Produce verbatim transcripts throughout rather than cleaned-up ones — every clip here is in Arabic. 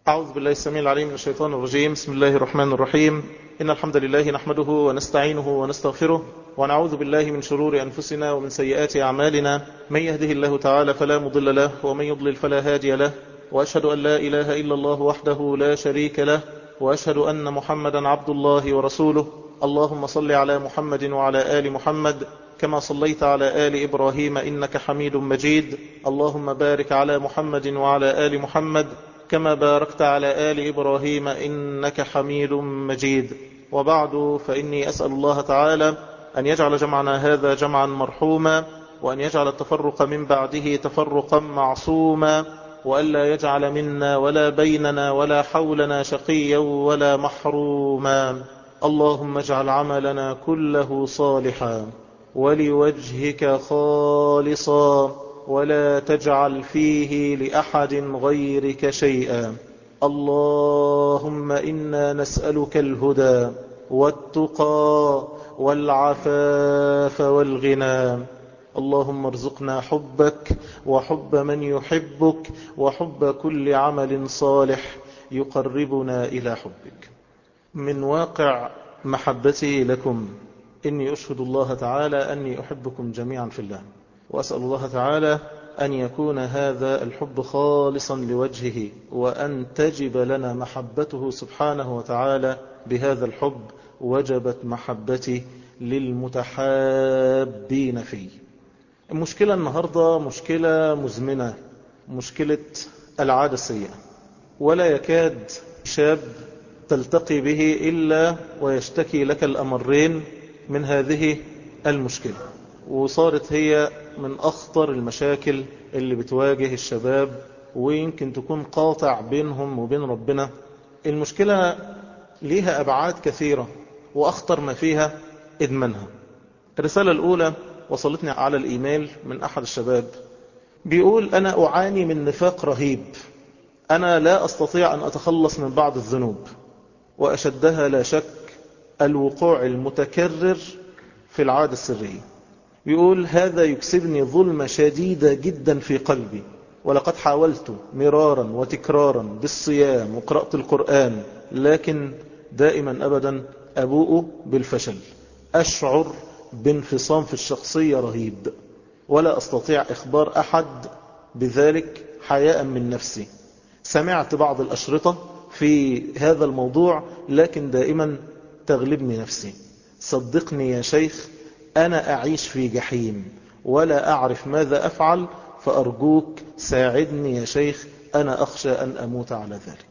أعوذ بالله السميع العليم من الشيطان الرجيم. بسم الله الرحمن الرحيم. إن الحمد لله نحمده ونستعينه ونستغفره ونعوذ بالله من شرور أنفسنا ومن سيئات أعمالنا. من يهده الله تعالى فلا مضل له ومن يضلل فلا هادي له، وأشهد أن لا إله إلا الله وحده لا شريك له، وأشهد أن محمدا عبد الله ورسوله. اللهم صل على محمد وعلى آل محمد كما صليت على آل إبراهيم إنك حميد مجيد. اللهم بارك على محمد وعلى آل محمد كما باركت على آل إبراهيم إنك حميد مجيد. وبعد، فإني أسأل الله تعالى أن يجعل جمعنا هذا جمعا مرحوما، وأن يجعل التفرق من بعده تفرقا معصوما، وألا يجعل منا ولا بيننا ولا حولنا شقيا ولا محروما. اللهم اجعل عملنا كله صالحا ولوجهك خالصا، ولا تجعل فيه لأحد غيرك شيئا. اللهم إنا نسألك الهدى والتقى والعفاف والغنى. اللهم ارزقنا حبك وحب من يحبك وحب كل عمل صالح يقربنا إلى حبك. من واقع محبتي لكم إني أشهد الله تعالى أني أحبكم جميعا في الله، وأسأل الله تعالى أن يكون هذا الحب خالصا لوجهه، وأن تجب لنا محبته سبحانه وتعالى. بهذا الحب وجبت محبتي للمتحابين فيه. المشكلة النهاردة مشكلة مزمنة، مشكلة العادة السيئة، ولا يكاد شاب تلتقي به إلا ويشتكي لك الأمرين من هذه المشكلة، وصارت هي من أخطر المشاكل اللي بتواجه الشباب، ويمكن تكون قاطع بينهم وبين ربنا. المشكلة ليها أبعاد كثيرة، وأخطر ما فيها إدمانها. الرسالة الأولى وصلتني على الإيميل من أحد الشباب، بيقول: أنا أعاني من نفاق رهيب، أنا لا أستطيع أن أتخلص من بعض الذنوب، وأشدها لا شك الوقوع المتكرر في العادة السرية. بيقول: هذا يكسبني ظلمة شديدة جدا في قلبي، ولقد حاولت مرارا وتكرارا بالصيام وقراءة القرآن، لكن دائما أبدا أبوء بالفشل. أشعر بانفصام في الشخصية رهيب، ولا أستطيع إخبار أحد بذلك حياء من نفسي. سمعت بعض الأشرطة في هذا الموضوع، لكن دائما تغلبني نفسي. صدقني يا شيخ، أنا أعيش في جحيم ولا أعرف ماذا أفعل، فأرجوك ساعدني يا شيخ، أنا أخشى أن أموت على ذلك.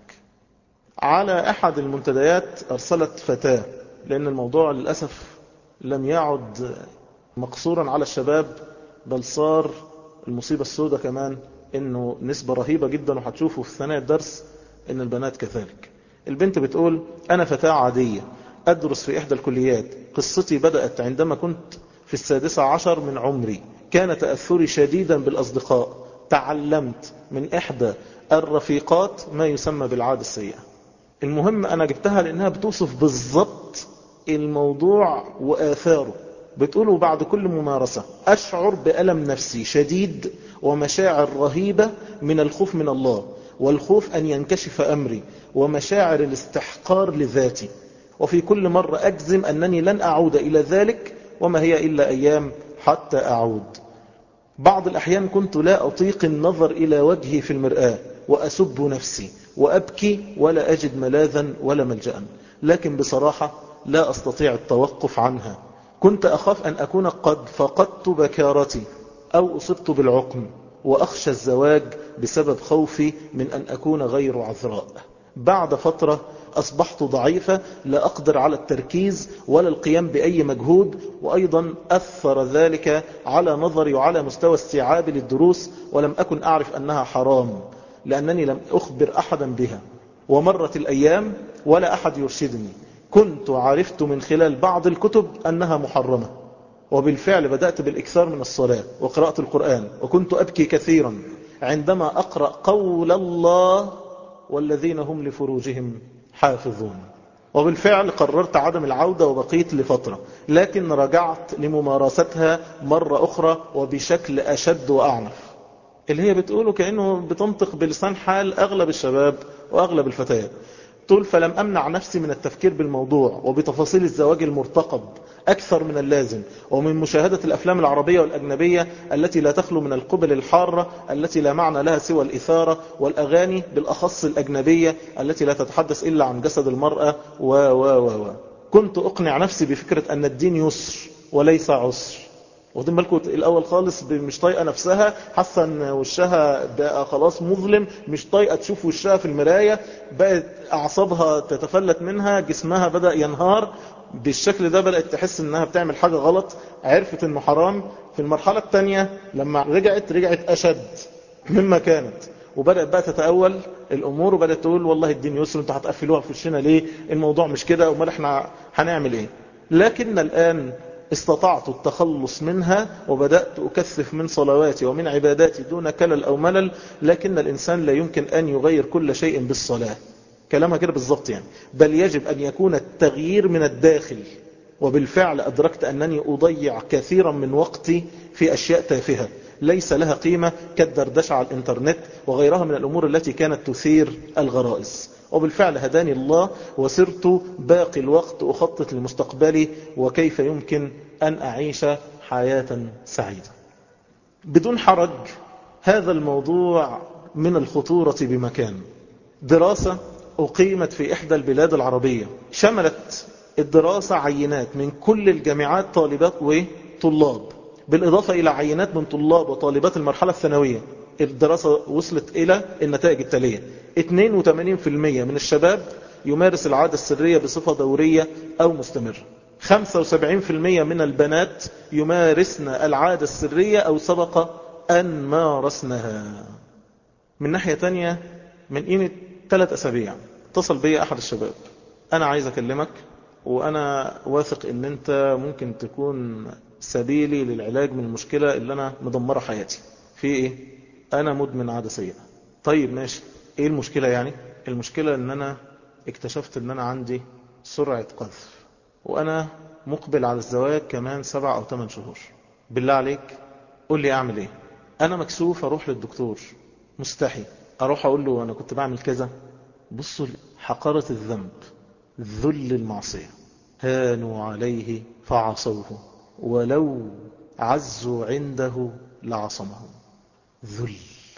على أحد المنتديات أرسلت فتاة، لأن الموضوع للأسف لم يعد مقصورا على الشباب، بل صار المصيبة السوداء كمان إنه نسبة رهيبة جدا، وهتشوفوا في ثنايا الدرس إن البنات كذلك. البنت بتقول: أنا فتاة عادية أدرس في إحدى الكليات. قصتي بدأت عندما كنت في السادسة عشر من عمري. كان تأثري شديدا بالأصدقاء. تعلمت من إحدى الرفيقات ما يسمى بالعادة السيئة. المهم أنا جبتها لأنها بتوصف بالضبط الموضوع وآثاره. بتقول: بعد كل ممارسة أشعر بألم نفسي شديد ومشاعر رهيبة من الخوف من الله، والخوف أن ينكشف أمري، ومشاعر الاستحقار لذاتي. وفي كل مرة أجزم أنني لن أعود إلى ذلك، وما هي إلا أيام حتى أعود. بعض الأحيان كنت لا أطيق النظر إلى وجهي في المرآة، وأسب نفسي وأبكي ولا أجد ملاذا ولا ملجأ، لكن بصراحة لا أستطيع التوقف عنها. كنت أخاف أن أكون قد فقدت بكارتي أو أصبت بالعقم، وأخشى الزواج بسبب خوفي من أن أكون غير عذراء. بعد فترة أصبحت ضعيفة، لا أقدر على التركيز ولا القيام بأي مجهود، وأيضا أثر ذلك على نظري وعلى مستوى استيعابي للدروس، ولم أكن أعرف أنها حرام لأنني لم أخبر أحدا بها. ومرت الأيام ولا أحد يرشدني. كنت عرفت من خلال بعض الكتب أنها محرمة، وبالفعل بدأت بالإكثار من الصلاة وقراءة القرآن، وكنت أبكي كثيرا عندما أقرأ قول الله: والذين هم لفروجهم حافظون. وبالفعل قررت عدم العودة وبقيت لفترة، لكن رجعت لممارستها مرة أخرى وبشكل أشد وأعنف. اللي هي بتقوله كأنه بتنطق بلسان حال أغلب الشباب وأغلب الفتيات. تقول فلم أمنع نفسي من التفكير بالموضوع وبتفاصيل الزواج المرتقب أكثر من اللازم، ومن مشاهدة الأفلام العربية والأجنبية التي لا تخلو من القبل الحارة التي لا معنى لها سوى الإثارة، والأغاني بالأخص الأجنبية التي لا تتحدث إلا عن جسد المرأة و و و و كنت أقنع نفسي بفكرة أن الدين يسر وليس عسر. واخدين بالكم الاول خالص مش طايقه نفسها، حاسه ان وشها بقى خلاص مظلم، مش طايقه تشوف وشها في المرايه، بقت اعصابها تتفلت منها، جسمها بدا ينهار بالشكل ده، بدات تحس انها بتعمل حاجه غلط، عرفت انه حرام. في المرحله الثانيه لما رجعت رجعت اشد مما كانت، وبدات بقى تتاول الامور، وبدات تقول والله الدين يسر، انتوا هتقفلوها في وشنا ليه؟ الموضوع مش كده، امال احنا هنعمل ايه؟ لكن الان استطعت التخلص منها وبدأت أكثف من صلواتي ومن عباداتي دون كلل أو ملل. لكن الإنسان لا يمكن أن يغير كل شيء بالصلاة، كلامها كده بالضبط يعني، بل يجب أن يكون التغيير من الداخل. وبالفعل أدركت أنني أضيع كثيرا من وقتي في أشياء تافهة ليس لها قيمة كالدردشة على الإنترنت وغيرها من الأمور التي كانت تثير الغرائز. وبالفعل هداني الله وصرت باقي الوقت أخطط لمستقبلي وكيف يمكن أن أعيش حياة سعيدة بدون حرج. هذا الموضوع من الخطورة بمكان. دراسة أقيمت في إحدى البلاد العربية، شملت الدراسة عينات من كل الجامعات، طالبات وطلاب، بالإضافة إلى عينات من طلاب وطالبات المرحلة الثانوية. الدراسة وصلت إلى النتائج التالية: اثنين وثمانين بالمئة من الشباب يمارس العادة السرية بصفة دورية أو مستمرة، خمسة وسبعين بالمئة من البنات يمارسن العادة السرية أو سبق أن مارسنها. من ناحية تانية، من قيمة ثلاث أسابيع اتصل بي أحد الشباب: أنا عايز أكلمك وأنا واثق أن أنت ممكن تكون سبيلي للعلاج من المشكلة اللي أنا مدمرة حياتي. في إيه؟ أنا مدمن عادة سيئة. طيب ماشي، إيه المشكلة يعني؟ المشكلة أن أنا اكتشفت أن أنا عندي سرعة قذف، وأنا مقبل على الزواج كمان سبع أو ثمان شهور. بالله عليك قول لي أعمل إيه؟ أنا مكسوف أروح للدكتور، مستحي أروح أقول له أنا كنت بعمل كذا. بصوا حقارة الذنب، ذل المعصية. هانوا عليه فعصوه ولو عزوا عنده لعصمهم. ذل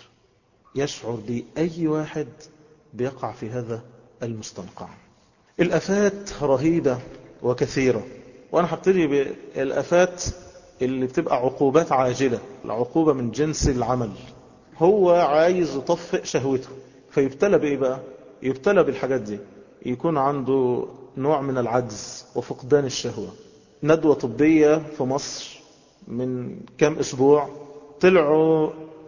يشعر به أي واحد بيقع في هذا المستنقع. الآفات رهيبة وكثيرة، وأنا هبتدي بالآفات اللي بتبقى عقوبات عاجلة، العقوبة من جنس العمل. هو عايز يطفئ شهوته، فيبتلى بإيه بقى؟ يبتلى بالحاجات دي، يكون عنده نوع من العجز وفقدان الشهوة. ندوة طبية في مصر من كام أسبوع طلعوا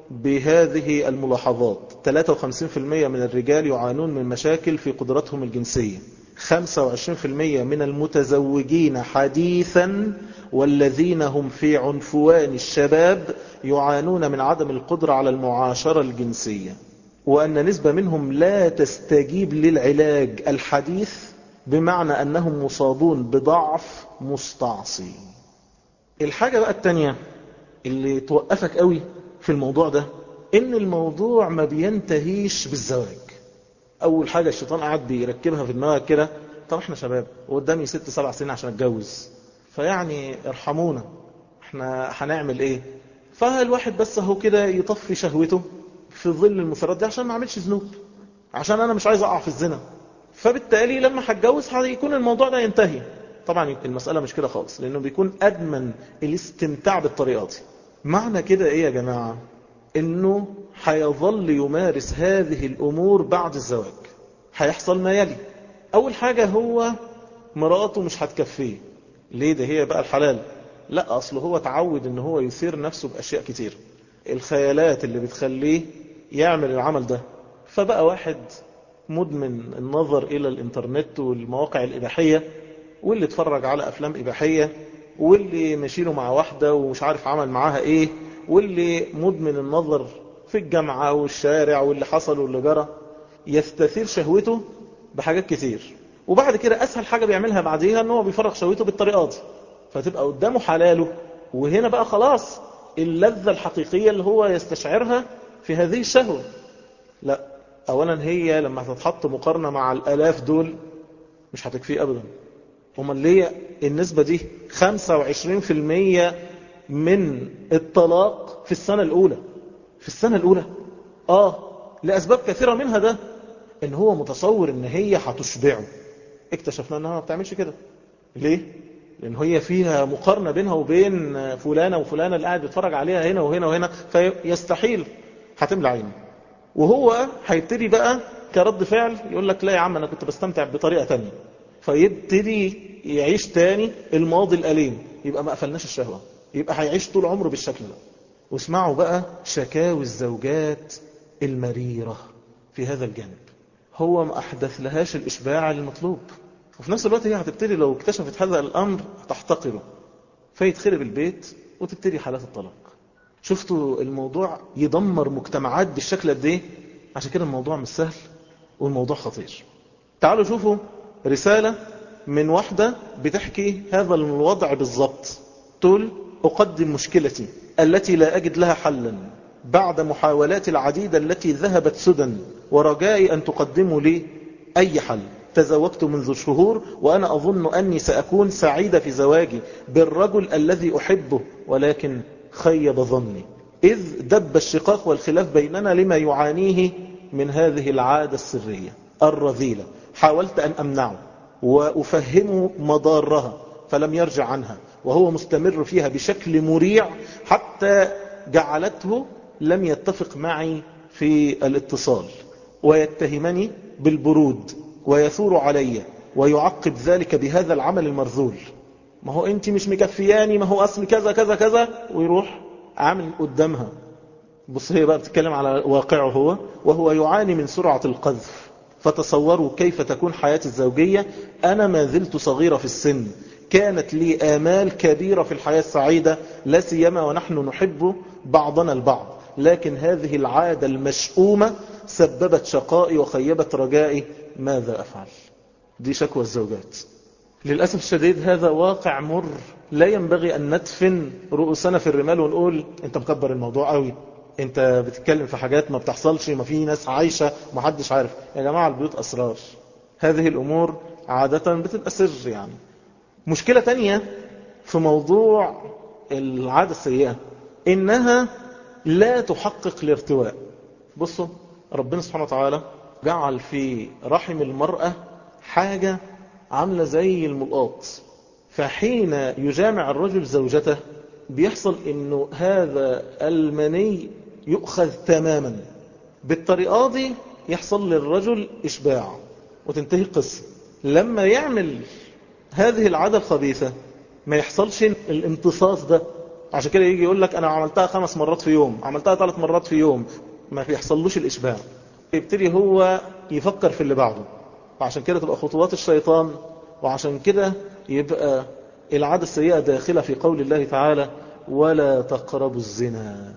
بهذه الملاحظات: ثلاثة وخمسين بالمئة من الرجال يعانون من مشاكل في قدرتهم الجنسية، خمسة وعشرين بالمئة من المتزوجين حديثا والذين هم في عنفوان الشباب يعانون من عدم القدرة على المعاشرة الجنسية، وأن نسبة منهم لا تستجيب للعلاج الحديث، بمعنى أنهم مصابون بضعف مستعصي. الحاجة بقى التانية اللي توقفك قوي في الموضوع ده، إن الموضوع ما بينتهيش بالزواج. أول حاجة الشيطان قاعد بيركبها في دماغك كده: طب احنا شباب وقدامي ست سبع سنين عشان اتجوز، فيعني ارحمونا، احنا هنعمل ايه؟ فالواحد بس هو كده يطفي شهوته في ظل المثيرات دي عشان ما اعملش ذنوب، عشان انا مش عايز اقع في الزنا، فبالتالي لما هتجوز هيكون الموضوع ده ينتهي. طبعا المسألة مش كده خالص، لانه بيكون ادمن الاستمتاع بالطريقة دي. معنى كده ايه يا جماعة؟ انه هيظل يمارس هذه الامور بعد الزواج. هيحصل ما يلي: اول حاجة هو مراته مش هتكفيه. ليه؟ ده هي بقى الحلال. لا، اصله هو تعود ان هو يثير نفسه باشياء كتير، الخيالات اللي بتخليه يعمل العمل ده. فبقى واحد مدمن النظر الى الانترنت والمواقع الاباحية، واللي اتفرج على افلام اباحية، واللي مشيله مع واحدة ومش عارف عمل معاها ايه، واللي مدمن النظر في الجامعة والشارع واللي حصل واللي جرى. يستثير شهوته بحاجات كتير، وبعد كده اسهل حاجة بيعملها بعديها ان هو بيفرغ شهوته بالطريقة دي، فتبقى قدامه حلاله. وهنا بقى خلاص اللذة الحقيقية اللي هو يستشعرها في هذه الشهوة؟ لا، أولا هي لما هتتحط مقارنة مع الآلاف دول مش هتكفيه أبدا. امال ليه النسبة دي خمسة وعشرين في المية من الطلاق في السنة الأولى؟ في السنة الأولى آه لأسباب كثيرة، منها ده إن هو متصور إن هي هتشبعه. اكتشفنا إنها ما بتعملش كده. ليه؟ لأن هي فيها مقارنة بينها وبين فلانة وفلانة اللي قاعد بيتفرج عليها هنا وهنا وهنا، فيستحيل هتملى عينه. وهو هيبتدي بقى كرد فعل يقول لك لا يا عم أنا كنت بستمتع بطريقة تانية، فيبتدي يعيش تاني الماضي الأليم. يبقى ما قفلناش الشهوة، يبقى هيعيش طول عمره بالشكل ده. واسمعوا بقى شكاوي الزوجات المريرة في هذا الجانب. هو ما أحدث لهاش الإشباع المطلوب، وفي نفس الوقت هي هتبتدي لو اكتشفت هذا الأمر تحتقره، فيتخرب البيت وتبتدي حالات الطلاق. شفتوا الموضوع يدمر مجتمعات بالشكل قد ايه؟ عشان كده الموضوع مش سهل والموضوع خطير. تعالوا شوفوا رسالة من واحدة بتحكي هذا الوضع بالضبط. تقول: أقدم مشكلتي التي لا أجد لها حلا بعد محاولات العديدة التي ذهبت سدى، ورجائي أن تقدموا لي أي حل. تزوجت منذ شهور وأنا أظن أني سأكون سعيدة في زواجي بالرجل الذي أحبه، ولكن خيب ظني إذ دب الشقاق والخلاف بيننا لما يعانيه من هذه العادة السرية الرذيلة. حاولت أن أمنعه وأفهمه مضارها فلم يرجع عنها، وهو مستمر فيها بشكل مريع حتى جعلته لم يتفق معي في الاتصال، ويتهمني بالبرود ويثور علي ويعقب ذلك بهذا العمل المرذول. ما هو انت مش مكفياني، ما هو اصل كذا كذا كذا، ويروح عامل قدامها. بص هي بقى بتتكلم على واقعه هو، وهو يعاني من سرعة القذف. فتصوروا كيف تكون حياتي الزوجية. أنا ما زلت صغيرة في السن، كانت لي آمال كبيرة في الحياة السعيدة، لا سيما ونحن نحب بعضنا البعض، لكن هذه العادة المشؤومة سببت شقائي وخيبت رجائي. ماذا أفعل؟ دي شكوى الزوجات. للأسف الشديد هذا واقع مر، لا ينبغي أن ندفن رؤوسنا في الرمال ونقول أنت مكبر الموضوع قوي، أنت بتتكلم في حاجات ما بتحصلش، ما في ناس عايشة ما حدش عارف. يا جماعة البيوت أسرار، هذه الأمور عادة بتبقى سر. يعني مشكلة تانية في موضوع العادة السيئة إنها لا تحقق الارتواء. بصوا ربنا سبحانه وتعالى جعل في رحم المرأة حاجة عاملة زي الملقاط، فحين يجامع الرجل زوجته بيحصل انه هذا المني يؤخذ تماما بالطريقة دي، يحصل للرجل إشباع وتنتهي القصة. لما يعمل هذه العادة الخبيثة ما يحصلش الامتصاص ده. عشان كده يجي يقول لك أنا عملتها خمس مرات في يوم، عملتها ثلاث مرات في يوم، ما بيحصلوش الإشباع. يبتدي هو يفكر في اللي بعده، وعشان كده تبقى خطوات الشيطان. وعشان كده يبقى العادة السيئة داخلة في قول الله تعالى: ولا تقربوا الزنا.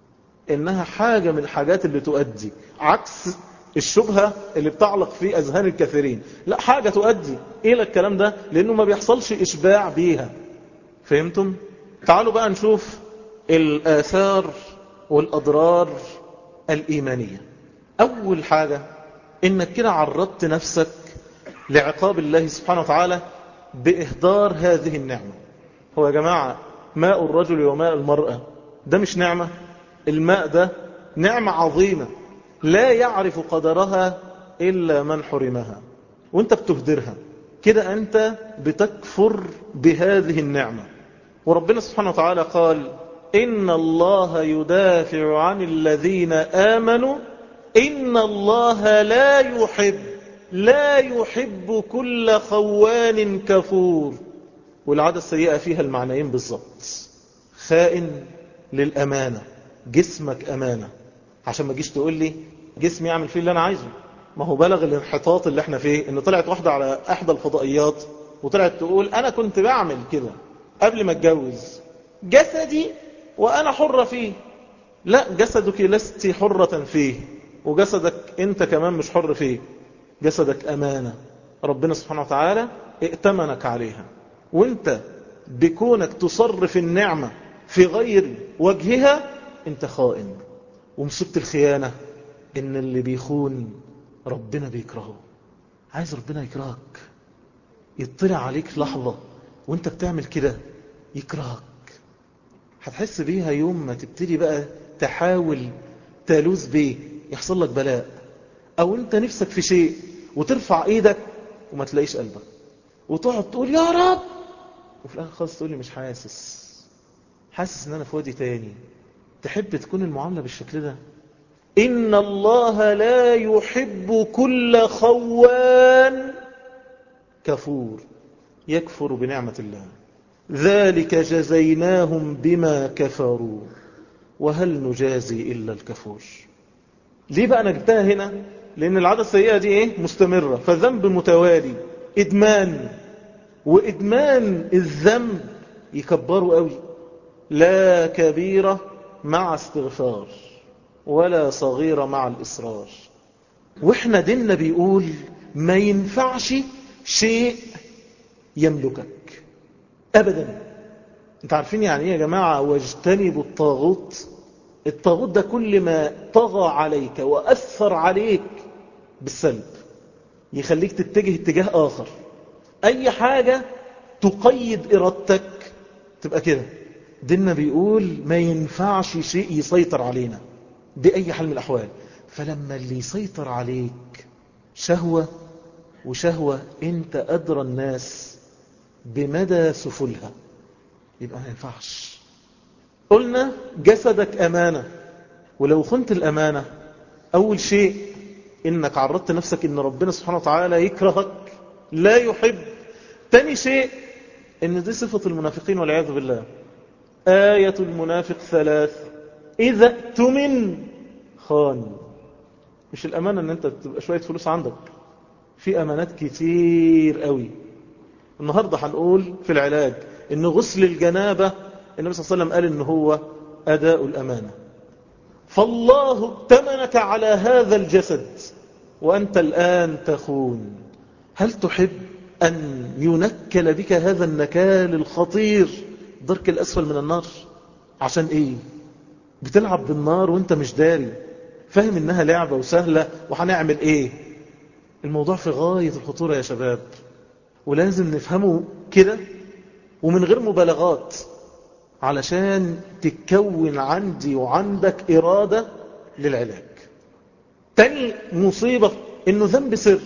إنها حاجة من الحاجات اللي تؤدي عكس الشبهة اللي بتعلق في أذهان الكثيرين. لا، حاجة تؤدي إلى الكلام ده لأنه ما بيحصلش إشباع بيها. فهمتم؟ تعالوا بقى نشوف الآثار والأضرار الإيمانية. أول حاجة إنك كده عرضت نفسك لعقاب الله سبحانه وتعالى بإهدار هذه النعمة. هو يا جماعة ماء الرجل وماء المرأة ده مش نعمة؟ الماء ده نعمة عظيمة لا يعرف قدرها إلا من حرمها، وانت بتهدرها كده، أنت بتكفر بهذه النعمة. وربنا سبحانه وتعالى قال: إن الله يدافع عن الذين آمنوا إن الله لا يحب لا يحب كل خوان كفور. والعادة السيئة فيها المعنيين بالضبط. خائن للأمانة، جسمك أمانة، عشان ما جيش تقول لي جسمي يعمل فيه اللي أنا عايزه. ما هو بلغ الانحطاط اللي احنا فيه ان طلعت واحدة على احدى الفضائيات وطلعت تقول انا كنت بعمل كده قبل ما اتجوز، جسدي وانا حرة فيه. لا، جسدك لست حرة فيه، وجسدك انت كمان مش حر فيه. جسدك امانة ربنا سبحانه وتعالى ائتمنك عليها، وانت بكونك تصرف النعمة في غير وجهها انت خائن. ومصيبة الخيانة إن اللي بيخون ربنا بيكرهه. عايز ربنا يكرهك، يطلع عليك لحظة وانت بتعمل كده يكرهك. هتحس بيها يوم ما تبتدي بقى تحاول تلوذ بيه، يحصل لك بلاء، او انت نفسك في شيء وترفع ايدك وما تلاقيش قلبك، وتقعد تقول يا رب، وفي الاخر خالص تقول لي مش حاسس، حاسس ان انا في وادي تاني. تحب تكون المعاملة بالشكل ده؟ إن الله لا يحب كل خوان كفور يكفر بنعمة الله، ذلك جزيناهم بما كفروا وهل نجازي إلا الكفور. ليه بقى أنا جبتها هنا؟ لأن العادة السيئة دي إيه؟ مستمرة، فالذنب متوالي، إدمان، وإدمان الذنب يكبروا قوي. لا كبيرة مع استغفار ولا صغيرة مع الإصرار. وإحنا ديننا بيقول ما ينفعش شيء يملكك أبدا. انت عارفين يعني ايه يا جماعة واجتنبوا الطاغوت؟ الطاغوت ده كل ما طغى عليك وأثر عليك بالسلب، يخليك تتجه اتجاه آخر، أي حاجة تقيد إرادتك تبقى كده. ديننا بيقول ما ينفعش شيء يسيطر علينا بأي حال من الأحوال. فلما اللي يسيطر عليك شهوة، وشهوة انت أدرى الناس بمدى سفلها، يبقى ما ينفعش. قلنا جسدك أمانة، ولو خنت الأمانة أول شيء إنك عرضت نفسك إن ربنا سبحانه وتعالى يكرهك لا يحب. تاني شيء إن دي صفة المنافقين والعياذ بالله. آية المنافق ثلاث: إذا اؤتمن خان. مش الأمانة إن أنت تبقى شوية فلوس عندك، في أمانات كتير قوي. النهاردة هنقول في العلاج إن غسل الجنابة النبي صلى الله عليه وسلم قال إن هو أداء الأمانة. فالله ائتمنك على هذا الجسد وأنت الآن تخون. هل تحب أن ينكل بك هذا النكال الخطير درك الأسفل من النار؟ عشان إيه؟ بتلعب بالنار وانت مش داري، فاهم إنها لعبة وسهلة وهنعمل إيه؟ الموضوع في غاية الخطورة يا شباب، ولازم نفهمه كده ومن غير مبالغات، علشان تتكون عندي وعندك إرادة للعلاج. تاني مصيبة إنه ذنب سر،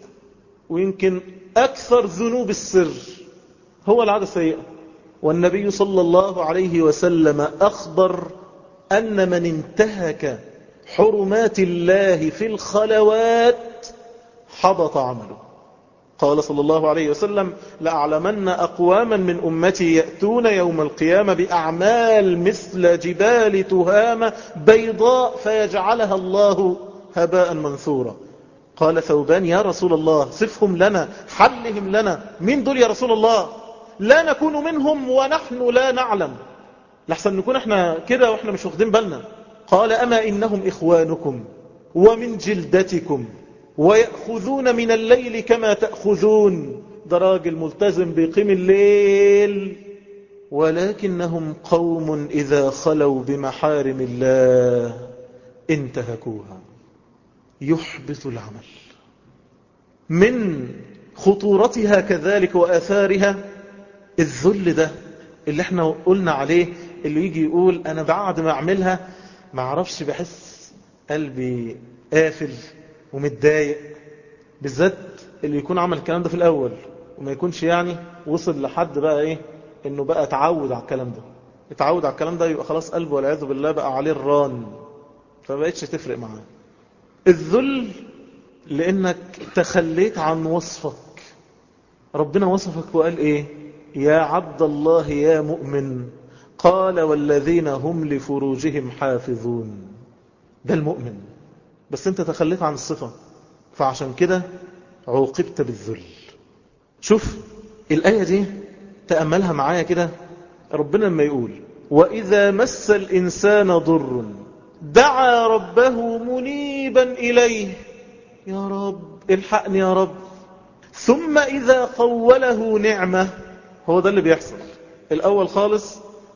ويمكن أكثر ذنوب السر هو العادة السيئة. والنبي صلى الله عليه وسلم أخبر أن من انتهك حرمات الله في الخلوات حبط عمله. قال صلى الله عليه وسلم: لأعلمن أقواما من أمتي يأتون يوم القيامة بأعمال مثل جبال تهامة بيضاء فيجعلها الله هباء منثورا. قال ثوبان: يا رسول الله صفهم لنا، حلهم لنا. من دول يا رسول الله؟ لا نكون منهم ونحن لا نعلم، لحسن نكون احنا كده واحنا مش واخدين بالنا. قال: أما إنهم إخوانكم ومن جلدتكم ويأخذون من الليل كما تأخذون. ده راجل ملتزم بيقيم الليل، ولكنهم قوم إذا خلوا بمحارم الله انتهكوها. يحبط العمل. من خطورتها كذلك وآثارها الذل ده اللي احنا قلنا عليه، اللي يجي يقول أنا بعد ما أعملها ما اعرفش بحس قلبي قافل ومتضايق. بالذات اللي يكون عمل الكلام ده في الأول وما يكونش يعني وصل لحد بقى إيه إنه بقى اتعود على الكلام ده. اتعود على الكلام ده يبقى خلاص قلبه والعياذ بالله بقى عليه الران، فبقيتش تفرق معاه. الذل لأنك تخليت عن وصفك. ربنا وصفك وقال إيه؟ يا عبد الله يا مؤمن، قال والذين هم لفروجهم حافظون. ده المؤمن، بس انت تخليت عن الصفة، فعشان كده عوقبت بالذل. شوف الآية دي تأملها معايا كده. ربنا لما يقول وإذا مس الإنسان ضر دعا ربه منيبا إليه، يا رب الحقني يا رب. ثم إذا خوله نعمة، هو ده اللي بيحصل. الأول خالص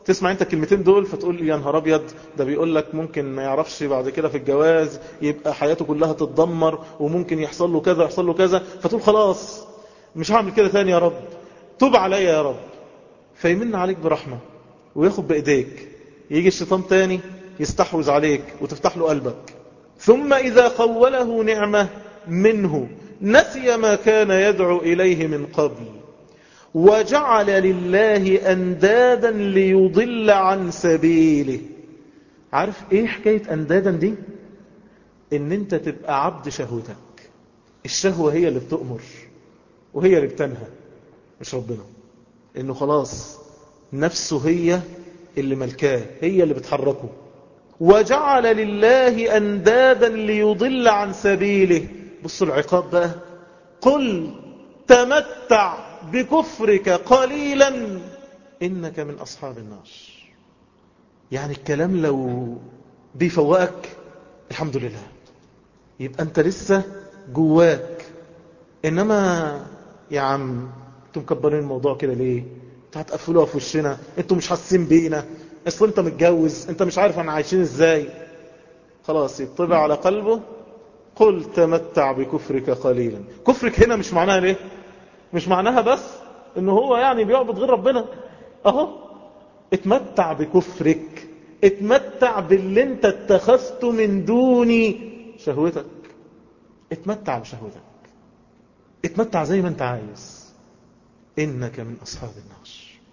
تسمع انت الكلمتين دول فتقول يا نهار ابيض، ده بيقول لك ممكن ما يعرفش بعد كده في الجواز، يبقى حياته كلها تتدمر، وممكن يحصل له كذا يحصل له كذا، فتقول خلاص مش هعمل كده تاني يا رب، توب عليا يا رب. فيمن عليك برحمة وياخد بإيديك. يجي الشيطان تاني يستحوذ عليك وتفتح له قلبك. ثم إذا خوله نعمة منه نسي ما كان يدعو إليه من قبل وجعل لله أندادا ليضل عن سبيله. عارف ايه حكاية أندادا دي؟ ان انت تبقى عبد شهوتك. الشهوة هي اللي بتؤمر وهي اللي بتنهى، مش ربنا. انه خلاص نفسه هي اللي ملكاه، هي اللي بتحركه. وجعل لله أندادا ليضل عن سبيله. بصوا العقاب بقى. قل تمتع بكفرك قليلا إنك من أصحاب النار. يعني الكلام لو بيفوقك الحمد لله، يبقى أنت لسه جواك. إنما يا عم انتوا مكبرين الموضوع كده ليه؟ انتوا هتقفلوها في وشنا، انتوا مش حاسين بينا، اصل انت متجوز، انت مش عارف احنا عايشين ازاي. خلاص يطبع على قلبه. قل تمتع بكفرك قليلا. كفرك هنا مش معناها ليه؟ مش معناها بس انه هو يعني بيعبد غير ربنا. اهو اتمتع بكفرك، اتمتع باللي انت اتخذته من دون شهوتك. اتمتع بشهوتك، اتمتع زي ما انت عايز، انك من اصحاب النار.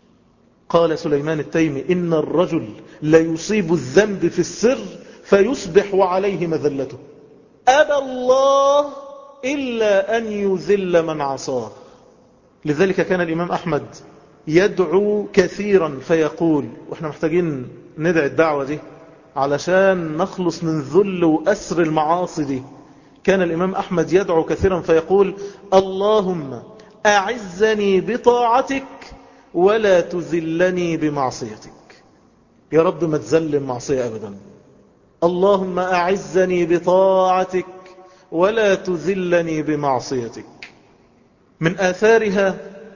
قال سليمان التيمي إن الرجل لا يصيب الذنب في السر فيصبح وعليه مذلته، أبى الله إلا أن يذل من عصاه. لذلك كان الإمام أحمد يدعو كثيرا فيقول، وإحنا محتاجين ندعي الدعوة دي علشان نخلص من ذل وأسر المعاصي دي. كان الإمام أحمد يدعو كثيرا فيقول اللهم أعزني بطاعتك ولا تذلني بمعصيتك. يا رب ما تذل معصية أبدا. اللهم أعزني بطاعتك ولا تذلني بمعصيتك. من آثارها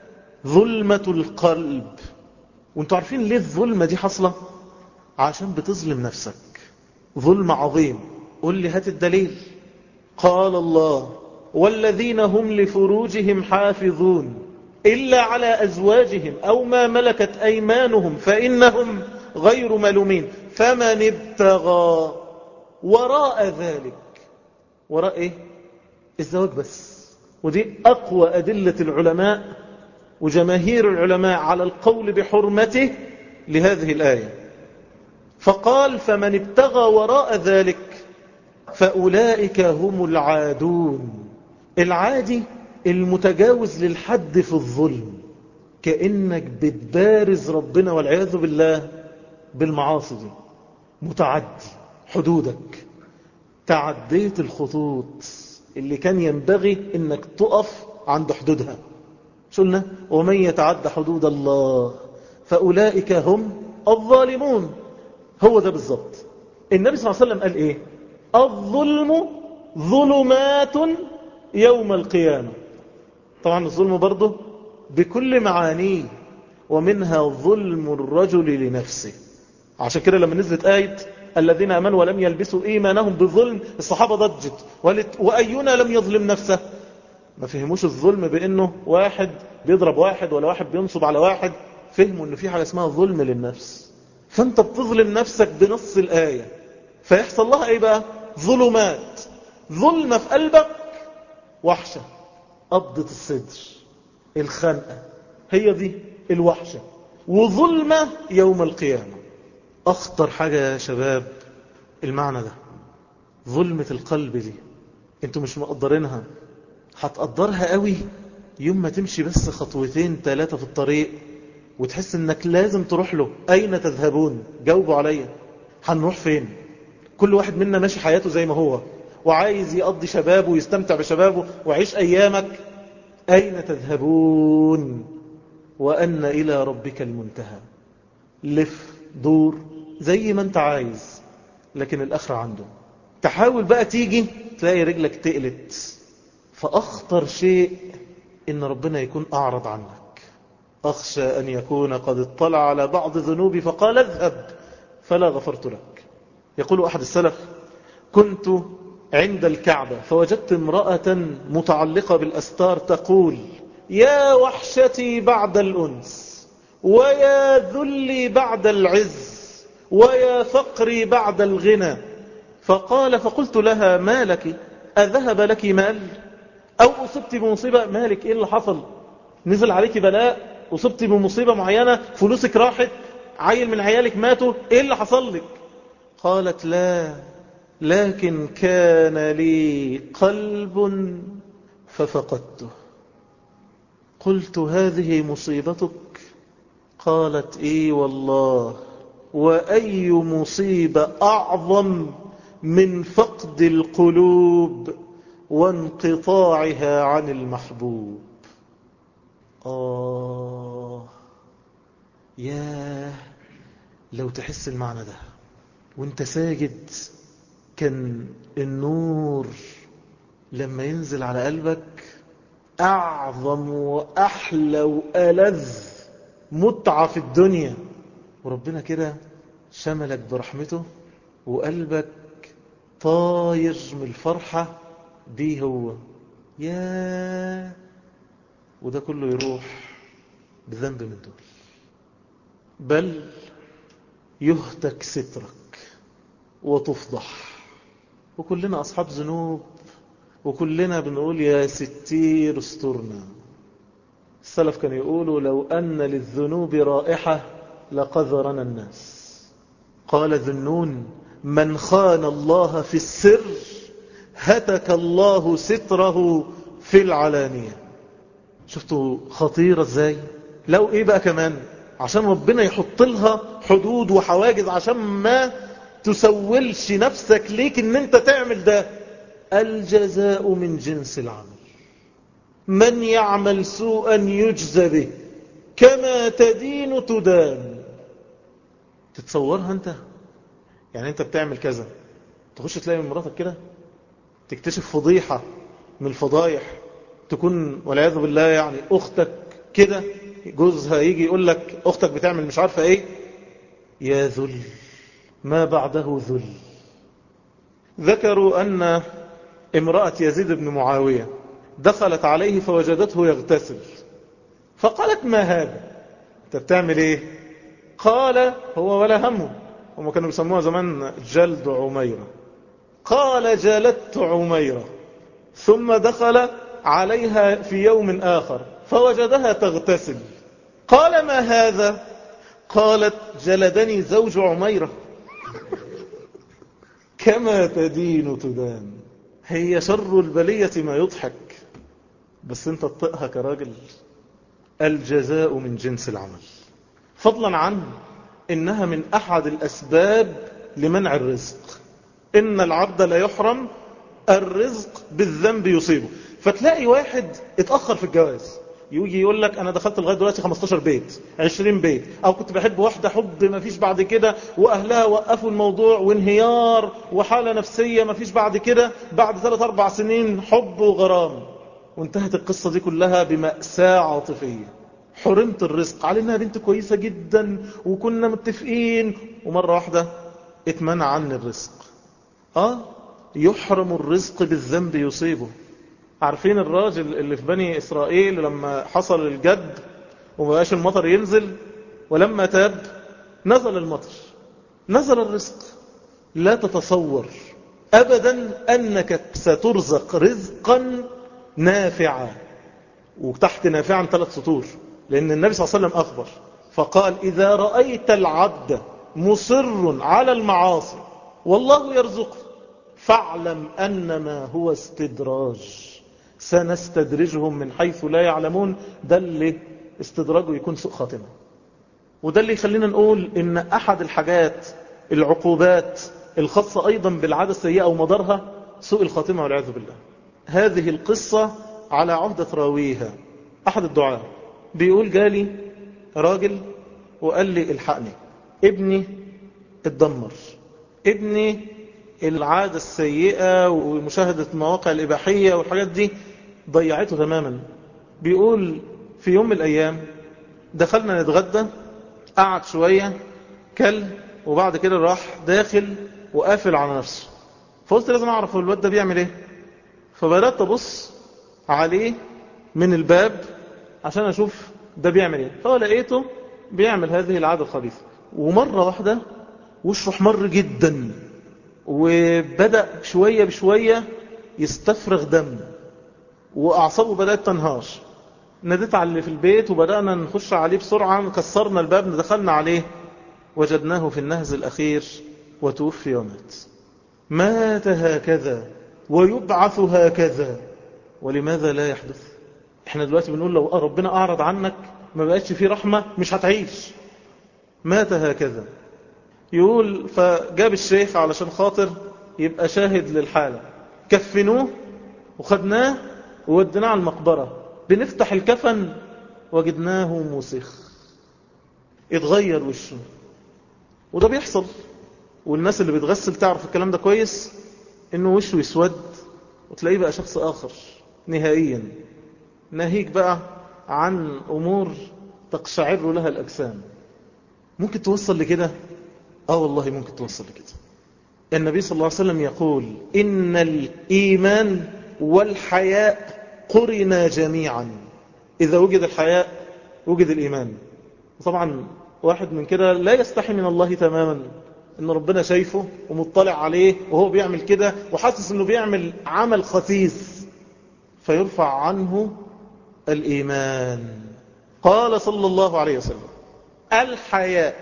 ظلمة القلب. وانتوا عارفين ليه الظلمة دي حصلة؟ عشان بتظلم نفسك. ظلم عظيم. قل لي هات الدليل. قال الله والذين هم لفروجهم حافظون إلا على أزواجهم أو ما ملكت أيمانهم فإنهم غير ملومين فمن ابتغى وراء ذلك. وراء إيه؟ الزواج بس. ودي أقوى أدلة العلماء وجماهير العلماء على القول بحرمته لهذه الآية. فقال فمن ابتغى وراء ذلك فأولئك هم العادون. العادي المتجاوز للحد في الظلم، كأنك بتبارز ربنا والعياذ بالله بالمعاصي دي، متعدي حدودك، تعديت الخطوط اللي كان ينبغي انك تقف عند حدودها. قلنا ومن يتعد حدود الله فأولئك هم الظالمون. هو ده بالضبط. النبي صلى الله عليه وسلم قال ايه؟ الظلم ظلمات يوم القيامة. طبعا الظلم برضه بكل معانيه، ومنها ظلم الرجل لنفسه. عشان كده لما نزلت آية الذين آمنوا ولم يلبسوا إيمانهم بظلم، الصحابة ضجت وقالت وأينا لم يظلم نفسه. ما فهموش الظلم بأنه واحد بيضرب واحد ولا واحد بينصب على واحد، فهموا أنه في حاجة اسمها ظلم للنفس. فأنت بتظلم نفسك بنص الآية، فيحصل لها إيه بقى؟ ظلمات. ظلمة في قلبك، وحشة، قبضة الصدر، الخنقة، هي دي الوحشة. وظلمة يوم القيامة. أخطر حاجة يا شباب المعنى ده، ظلمة القلب دي. انتوا مش مقدرينها، هتقدرها قوي يوم ما تمشي بس خطوتين ثلاثة في الطريق وتحس انك لازم تروح له. اين تذهبون؟ جاوبوا عليا. هنروح فين؟ كل واحد منا ماشي حياته زي ما هو وعايز يقضي شبابه ويستمتع بشبابه ويعيش ايامك. اين تذهبون وان الى ربك المنتهى. لف دور زي ما انت عايز، لكن الاخرة عنده. تحاول بقى تيجي تلاقي رجلك تقلت. فاخطر شيء ان ربنا يكون اعرض عنك. أخشى أن يكون قد اطلع على بعض ذنوبي فقال اذهب فلا غفرت لك. يقول أحد السلف كنت عند الكعبة فوجدت امرأة متعلقة بالأستار تقول يا وحشتي بعد الأنس ويا ذلي بعد العز ويا فقري بعد الغنى. فقال فقلت لها ما لك؟ أذهب لك مال أو أصبت بمصيبة؟ مالك إيه اللي حصل؟ نزل عليك بلاء؟ أصبت بمصيبة معينة؟ فلوسك راحت؟ عيل من عيالك ماتوا؟ إيه اللي حصل لك؟ قالت لا، لكن كان لي قلب ففقدته. قلت هذه مصيبتك؟ قالت إيه والله، وأي مصيبة أعظم من فقد القلوب وانقطاعها عن المحبوب. آه ياه، لو تحس المعنى ده وانت ساجد، كان النور لما ينزل على قلبك أعظم وأحلى وألذ متعة في الدنيا. وربنا كده شملك برحمته وقلبك طاير من الفرحة دي. هو يا وده كله يروح بذنب من دول، بل يهتك سترك وتفضح. وكلنا أصحاب ذنوب، وكلنا بنقول يا ستير استرنا. السلف كانوا يقولوا لو أن للذنوب رائحة لقذرنا الناس. قال ذنون من خان الله في السر هتك الله ستره في العلانية. شفتوا خطيرة ازاي؟ لو ايه بقى كمان عشان ربنا يحط لها حدود وحواجز عشان ما تسولش نفسك ليك ان انت تعمل ده. الجزاء من جنس العمل، من يعمل سوءا يجزى به كما تدين تدان. تتصورها انت؟ يعني انت بتعمل كذا تخش تلاقي من مراتك كده، تكتشف فضيحة من الفضايح، تكون والعياذ بالله يعني اختك كده، جوزها يجي يقول لك اختك بتعمل مش عارفة ايه. يا ذل ما بعده ذل. ذكروا ان امرأة يزيد بن معاوية دخلت عليه فوجدته يغتسل، فقالت ما هذا؟ انت بتعمل ايه؟ قال هو ولا همه، هم كانوا بيسموها زمان جلد عميرة. قال جلدت عميرة. ثم دخل عليها في يوم آخر فوجدها تغتسل. قال ما هذا؟ قالت جلدني زوج عميرة. كما تدين تدان. هي شر البلية ما يضحك، بس انت تطقها كراجل. الجزاء من جنس العمل، فضلا عن إنها من أحد الأسباب لمنع الرزق. إن العبد لا يحرم الرزق بالذنب يصيبه. فتلاقي واحد اتأخر في الجواز يجي يقول لك أنا دخلت لغاية دلوقتي خمستاشر بيت عشرين بيت، أو كنت بحب واحدة حب ما فيش بعد كده وأهلها وقفوا الموضوع وانهيار وحالة نفسية ما فيش بعد كده، بعد ثلاث أربع سنين حب وغرام، وانتهت القصة دي كلها بمأساة عاطفية. حرمت الرزق على انها بنت كويسة جدا وكنا متفقين، ومرة واحدة اتمنع عني الرزق. اه يحرم الرزق بالذنب يصيبه. عارفين الراجل اللي في بني إسرائيل لما حصل الجد ومبقاش المطر ينزل، ولما تاب نزل المطر، نزل الرزق. لا تتصور أبدا أنك سترزق رزقا نافعا. وتحت نافعا ثلاث سطور، لأن النبي صلى الله عليه وسلم أخبر فقال إذا رأيت العبد مصر على المعاصي والله يرزقه فاعلم أنما هو استدراج، سنستدرجهم من حيث لا يعلمون. ده اللي استدراجه يكون سوء خاتمة. وده اللي يخلينا نقول إن أحد الحاجات العقوبات الخاصة أيضا بالعادة السيئة ومضارها سوء الخاتمة والعياذ بالله. هذه القصة على عهدة راويها أحد الدعاء بيقول جالي راجل وقال لي الحقني، ابني اتدمر، ابني العادة السيئة ومشاهدة المواقع الإباحية والحاجات دي ضيعته تماما. بيقول في يوم من الأيام دخلنا نتغدى، قعد شوية كل، وبعد كده راح داخل وقافل على نفسه. فقلت لازم أعرف الواد ده بيعمل إيه. فبدأت أبص عليه من الباب عشان أشوف ده بيعمل إيه. فلقيته بيعمل هذه العادة الخبيثة. ومرة واحدة وشه احمر جدا، وبدأ شوية بشوية يستفرغ دم، وأعصابه بدأت تنهار. ناديت على اللي في البيت وبدأنا نخش عليه بسرعة، كسرنا الباب، دخلنا عليه وجدناه في النهز الأخير وتوفي ومات. مات هكذا ويبعث هكذا. ولماذا لا يحدث؟ احنا دلوقتي بنقول لو ربنا أعرض عنك ما بقتش فيه رحمة مش هتعيش. مات هكذا. يقول فجاب الشيخ علشان خاطر يبقى شاهد للحالة، كفنوه وخدناه وودناه على المقبرة. بنفتح الكفن وجدناه مسخ، اتغير وشه. وده بيحصل، والناس اللي بتغسل تعرف الكلام ده كويس، انه وشه يسود وتلاقيه بقى شخص آخر نهائيا. ناهيك بقى عن أمور تقشعر لها الأجسام. ممكن توصل لكده؟ آه والله ممكن توصل لكده. النبي صلى الله عليه وسلم يقول إن الإيمان والحياء قرنا جميعا. إذا وجد الحياء وجد الإيمان. طبعا واحد من كده لا يستحي من الله تماما، إن ربنا شايفه ومطلع عليه وهو بيعمل كده وحاسس إنه بيعمل عمل خسيس، فيرفع عنه الإيمان. قال صلى الله عليه وسلم الحياء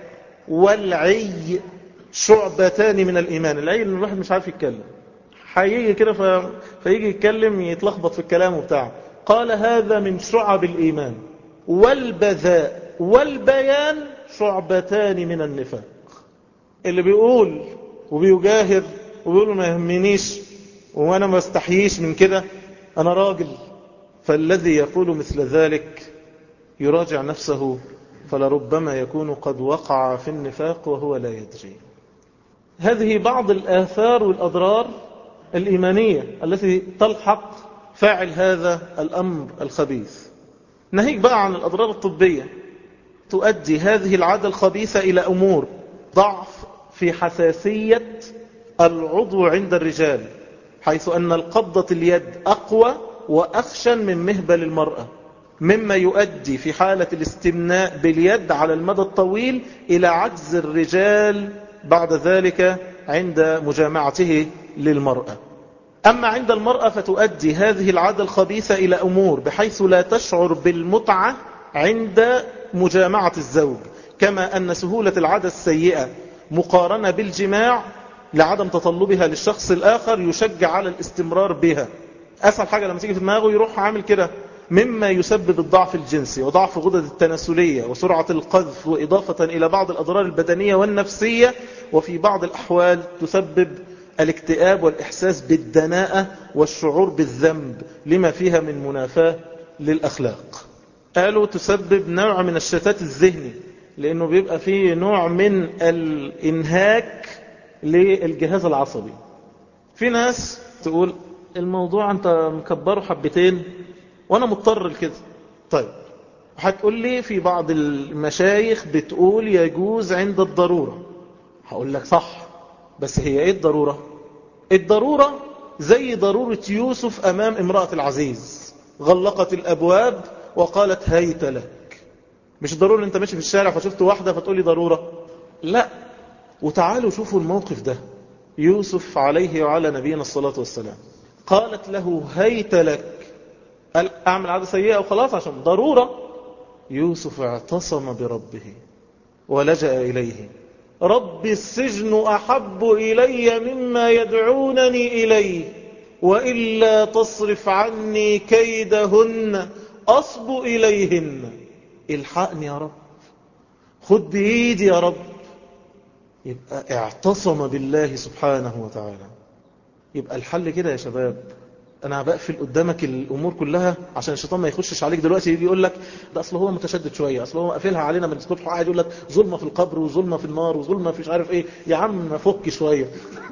والعي شعبتان من الإيمان. العي إن الواحد مش عارف يتكلم، هيجي كده ف... فيجي يتكلم يتلخبط في الكلام وبتاعه. قال هذا من شعب الإيمان. والبذاء والبيان شعبتان من النفاق. اللي بيقول وبيجاهر وبيقول ما يهمنيش وانا ما استحييش من كده، انا راجل، فالذي يقول مثل ذلك يراجع نفسه، فلربما يكون قد وقع في النفاق وهو لا يدري. هذه بعض الآثار والأضرار الإيمانية التي تلحق فاعل هذا الأمر الخبيث. ناهيك بقى عن الأضرار الطبية. تؤدي هذه العادة الخبيثة إلى أمور: ضعف في حساسية العضو عند الرجال، حيث أن القبضة اليد أقوى وأخشن من مهبل المرأة، مما يؤدي في حالة الاستمناء باليد على المدى الطويل إلى عجز الرجال بعد ذلك عند مجامعته للمرأة. أما عند المرأة فتؤدي هذه العادة الخبيثة إلى أمور بحيث لا تشعر بالمتعة عند مجامعة الزوج، كما أن سهولة العادة السيئة مقارنة بالجماع لعدم تطلبها للشخص الآخر يشجع على الاستمرار بها. أسهل حاجة لما تيجي في دماغه يروح عامل كده، مما يسبب الضعف الجنسي وضعف غدد التناسلية وسرعة القذف، وإضافة إلى بعض الأضرار البدنية والنفسية، وفي بعض الأحوال تسبب الاكتئاب والإحساس بالدناءة والشعور بالذنب لما فيها من منافاة للأخلاق. قالوا تسبب نوع من الشتات الذهني، لأنه بيبقى فيه نوع من الإنهاك للجهاز العصبي. في ناس تقول الموضوع أنت مكبره حبتين وأنا مضطر لكده. طيب هتقول لي في بعض المشايخ بتقول يجوز عند الضرورة. هقول لك صح، بس هي ايه الضرورة؟ الضرورة زي ضرورة يوسف أمام امرأة العزيز، غلقت الأبواب وقالت هيت لك. مش ضرورة انت ماشي في الشارع فشفت واحدة فتقول لي ضرورة، لا. وتعالوا شوفوا الموقف ده. يوسف عليه وعلى نبينا الصلاة والسلام، قالت له هيت لك، قال اعمل عادة سيئة وخلاص عشان ضرورة. يوسف اعتصم بربه ولجأ إليه. رب السجن أحب إلي مما يدعونني إليه، وإلا تصرف عني كيدهن أصب إليهن. الحقني يا رب، خد بإيدي يا رب. يبقى اعتصم بالله سبحانه وتعالى. يبقى الحل كده يا شباب. أنا بقفل قدامك الأمور كلها عشان الشيطان ما يخشش عليك دلوقتي يجي يقول لك ده أصله هو متشدد شوية، أصله هو قافلها علينا من الصبح، وقاعد يقول لك ظلمة في القبر وظلمة في النار وظلمة في مش عارف إيه. يا عم فك شوية.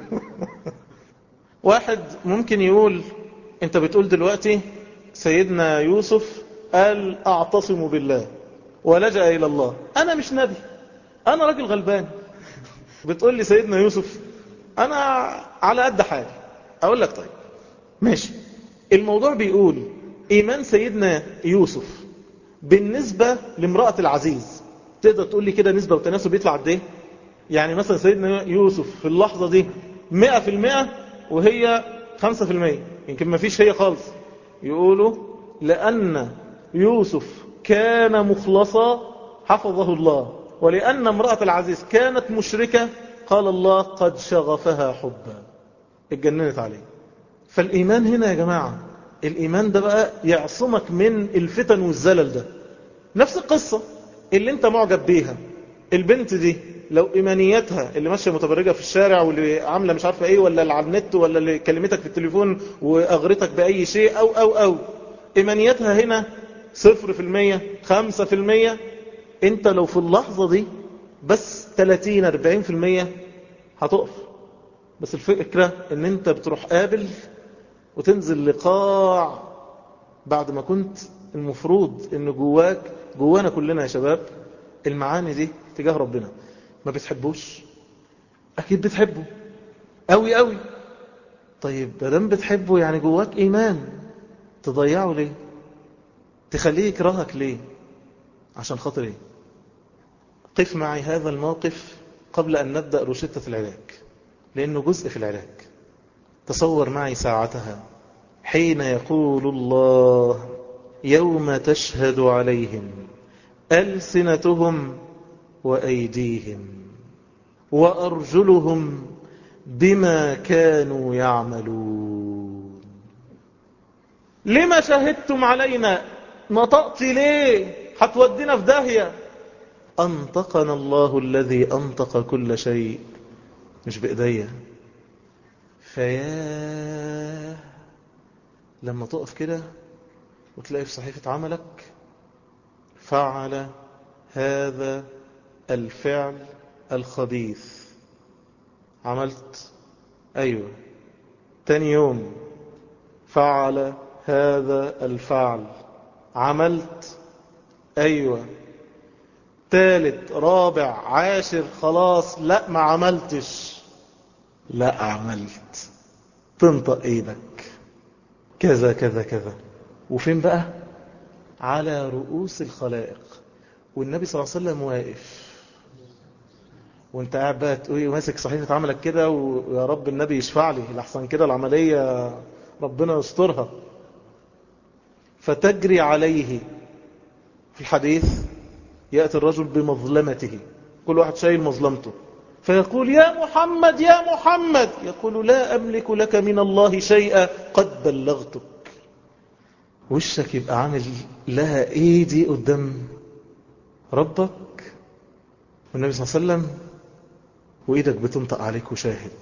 واحد ممكن يقول أنت بتقول دلوقتي سيدنا يوسف قال أعتصم بالله، ولجأ إلى الله. أنا مش نبي، أنا راجل غلبان. بتقول لي سيدنا يوسف، أنا على قد حالي. أقول لك طيب ماشي، الموضوع بيقول إيمان سيدنا يوسف بالنسبة لامرأة العزيز، تقدر تقول لي كده نسبة وتناسب يطلع قد ايه؟ يعني مثلا سيدنا يوسف في اللحظة دي مئة في المئة وهي خمسة في المئة، يمكن ما فيش هي خالص. يقولوا لأن يوسف كان مخلصا حفظه الله، ولأن امرأة العزيز كانت مشركة قال الله قد شغفها حبا، اتجننت عليه. فالإيمان هنا يا جماعة، الإيمان ده بقى يعصمك من الفتن والزلل ده. نفس القصة اللي انت معجب بيها، البنت دي لو إيمانياتها اللي ماشية متبرجة في الشارع واللي عاملة مش عارفة ايه، ولا اللي على النت، ولا اللي كلمتك في التليفون وأغرتك بأي شيء أو أو أو إيمانياتها هنا صفر في المية خمسة في المية، انت لو في اللحظة دي بس ثلاثين أربعين في المية هتقف. بس الفكرة ان انت بتروح قابل وتنزل لقاع بعد ما كنت المفروض ان جواك، جوانا كلنا يا شباب، المعاني دي تجاه ربنا. ما بتحبوش؟ اكيد بتحبه قوي قوي. طيب مادام بتحبه يعني جواك ايمان، تضيعه ليه؟ تخليه يكرهك ليه؟ عشان خاطر ايه؟ قف معي هذا الموقف قبل ان نبدأ روشتة العلاج، لانه جزء في العلاج. تصور معي ساعتها حين يقول الله يوم تشهد عليهم ألسنتهم وأيديهم وأرجلهم بما كانوا يعملون. لما شهدتم علينا؟ نطقت ليه؟ هتودينا في داهية. أنطقنا الله الذي أنطق كل شيء، مش بإيديا. فيا لما تقف كده وتلاقي في صحيفة عملك فعل هذا الفعل الخبيث، عملت أيوة. تاني يوم فعل هذا الفعل، عملت أيوة. تالت رابع عاشر خلاص لا ما عملتش، لا عملت. تنطق ايدك كذا كذا كذا. وفين بقى؟ على رؤوس الخلائق، والنبي صلى الله عليه وسلم واقف، وانت قاعد بقى تقول ماسك صحيفة عملك كده، ويا رب النبي يشفع لي لحسن كده العملية ربنا يسترها. فتجري عليه في الحديث يأتي الرجل بمظلمته، كل واحد شايل مظلمته، فيقول يا محمد يا محمد، يقول لا أملك لك من الله شيئا قد بلغتك. وشك يبقى عامل لها ايه دي قدام ربك والنبي صلى الله عليه وسلم، وإيدك بتنطق عليك وشاهد.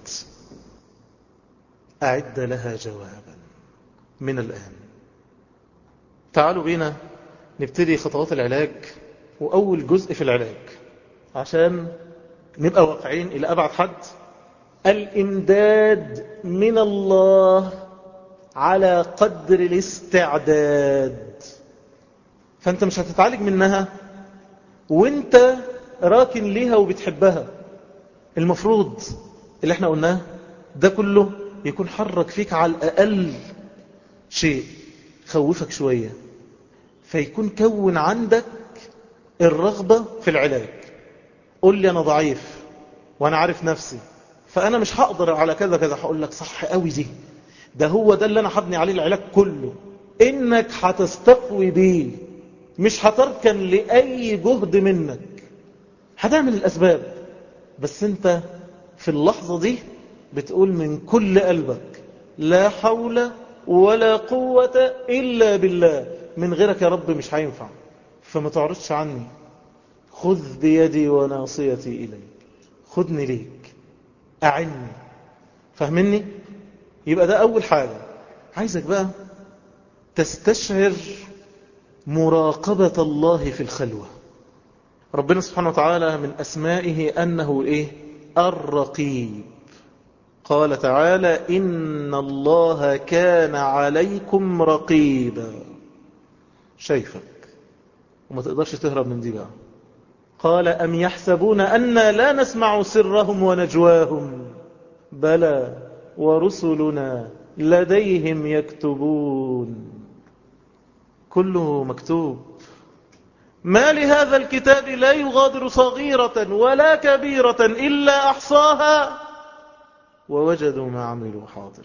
أعد لها جوابا من الآن. تعالوا بينا نبتدي خطوات العلاج، وأول جزء في العلاج عشان نبقى واقعين إلى أبعد حد، الإمداد من الله على قدر الاستعداد. فأنت مش هتتعالج منها وانت راكن ليها وبتحبها. المفروض اللي احنا قلناه ده كله يكون حرك فيك على الأقل شيء خوفك شوية، فيكون كون عندك الرغبة في العلاج. قول لي أنا ضعيف وأنا عارف نفسي، فأنا مش هقدر على كذا كذا. هقول لك صح قوي دي، ده هو ده اللي أنا هبني عليه العلاج كله، إنك هتستقوي بيه، مش هتركن لأي جهد منك. هتعمل الأسباب، بس أنت في اللحظة دي بتقول من كل قلبك لا حول ولا قوة إلا بالله، من غيرك يا رب مش هينفع. فما تعرضش عني، خذ بيدي وناصيتي إليك، خذني ليك، أعني. فهمني؟ يبقى ده أول حاجة. عايزك بقى تستشعر مراقبة الله في الخلوة. ربنا سبحانه وتعالى من أسمائه أنه إيه؟ الرقيب. قال تعالى إن الله كان عليكم رقيبا، شايفك وما تقدرش تهرب من دي بقى. قال أم يحسبون أننا لا نسمع سرهم ونجواهم بلى ورسلنا لديهم يكتبون. كله مكتوب. ما لهذا الكتاب لا يغادر صغيرة ولا كبيرة إلا أحصاها ووجدوا ما عملوا حاضر.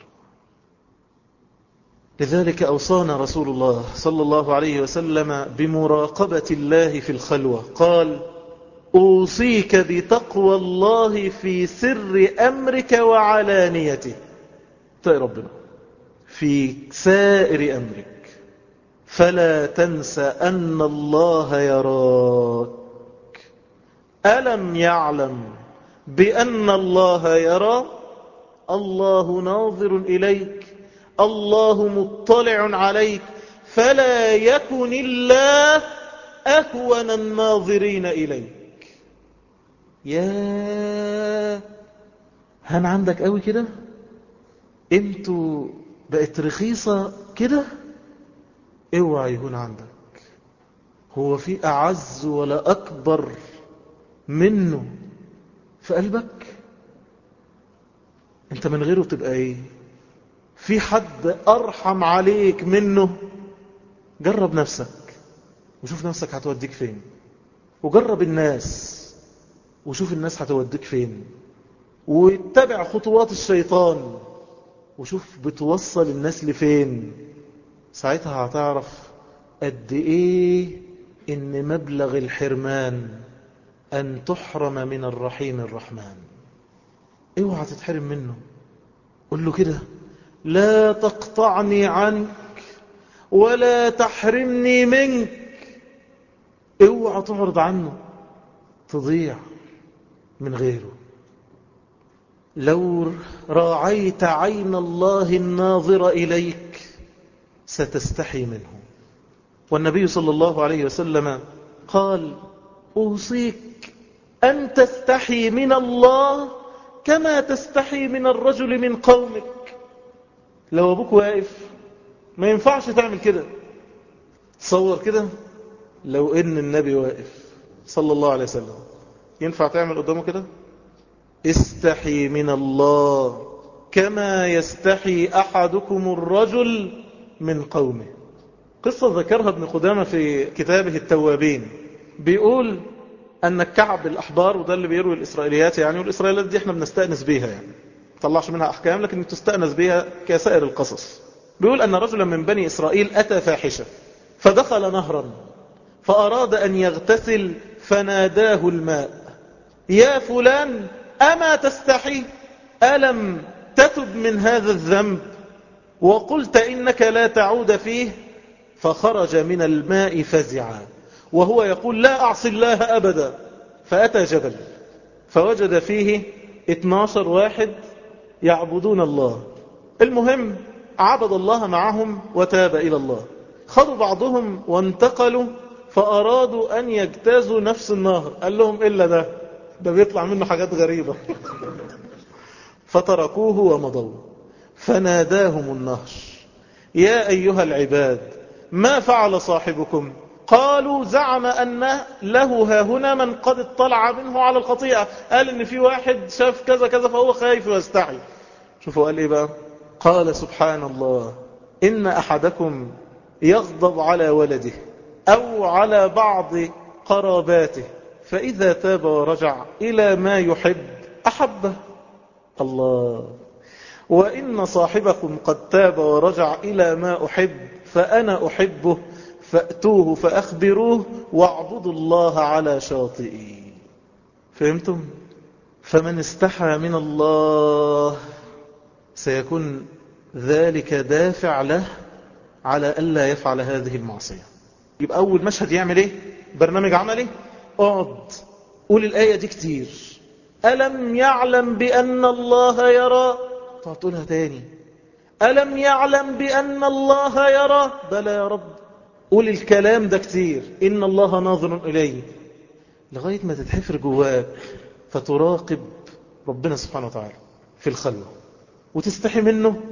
لذلك أوصانا رسول الله صلى الله عليه وسلم بمراقبة الله في الخلوة. قال أوصيك بتقوى الله في سر أمرك وعلانيته. تقي ربنا في سائر أمرك فلا تنس أن الله يراك. ألم يعلم بأن الله يرى؟ الله ناظر إليك، الله مطلع عليك، فلا يكن الله أهون الناظرين إليك. يا هن عندك قوي كده؟ انتوا بقت رخيصة كده؟ اوعى يهون عندك. هو في أعز ولا أكبر منه في قلبك؟ انت من غيره تبقى ايه؟ في حد أرحم عليك منه؟ جرب نفسك وشوف نفسك هتوديك فين، وجرب الناس وشوف الناس هتوديك فين، واتبع خطوات الشيطان وشوف بتوصل الناس لفين. ساعتها هتعرف قد ايه ان مبلغ الحرمان ان تحرم من الرحيم الرحمن. اوعى تتحرم منه. قل له كده لا تقطعني عنك ولا تحرمني منك. اوعى تعرض عنه تضيع من غيره. لو راعيت عين الله الناظر إليك ستستحي منه. والنبي صلى الله عليه وسلم قال أوصيك أن تستحي من الله كما تستحي من الرجل من قومك. لو أبوك واقف ما ينفعش تعمل كده. تصور كده لو إن النبي واقف صلى الله عليه وسلم ينفع تعمل قدامه كده؟ استحي من الله كما يستحي أحدكم الرجل من قومه. قصة ذكرها ابن قدامة في كتابه التوابين. بيقول أن الكعب الأحبار، وده اللي بيروي الإسرائيليات يعني، والإسرائيليات دي احنا بنستأنس بيها يعني، ما طلعش منها أحكام لكن تستأنس بيها كسائر القصص. بيقول أن رجلا من بني إسرائيل أتى فاحشة فدخل نهرا فأراد أن يغتسل فناداه الماء يا فلان أما تستحي؟ ألم تتب من هذا الذنب وقلت إنك لا تعود فيه؟ فخرج من الماء فزعا وهو يقول لا أعصي الله أبدا. فأتى جبل فوجد فيه اثناشر واحد يعبدون الله. المهم عبد الله معهم وتاب إلى الله. خذوا بعضهم وانتقلوا فأرادوا أن يجتازوا نفس النهر. قال لهم إلا ده ده بيطلع منه حاجات غريبة. فتركوه ومضوا. فناداهم النهر يا أيها العباد ما فعل صاحبكم؟ قالوا زعم أن له هاهنا من قد اطلع منه على الخطيئة. قال إن في واحد شاف كذا كذا فهو خايف ويستحي. شوفوا قال إيه بقى؟ قال سبحان الله إن أحدكم يغضب على ولده أو على بعض قراباته فإذا تاب ورجع إلى ما يحب أحبه الله. وإن صاحبكم قد تاب ورجع إلى ما أحب فأنا أحبه فأتوه فأخبروه واعبدوا الله على شاطئه. فهمتم؟ فمن استحى من الله سيكون ذلك دافع له على ألا يفعل هذه المعصية. يبقى أول مشهد يعمل إيه؟ برنامج عملي. اقعد قول الآية دي كتير. ألم يعلم بأن الله يرى؟ تقعد تقولها تاني. ألم يعلم بأن الله يرى؟ بلى يا رب. قول الكلام ده كتير. إن الله ناظر إليه لغاية ما تتحفر جواك فتراقب ربنا سبحانه وتعالى في الخلوة وتستحي منه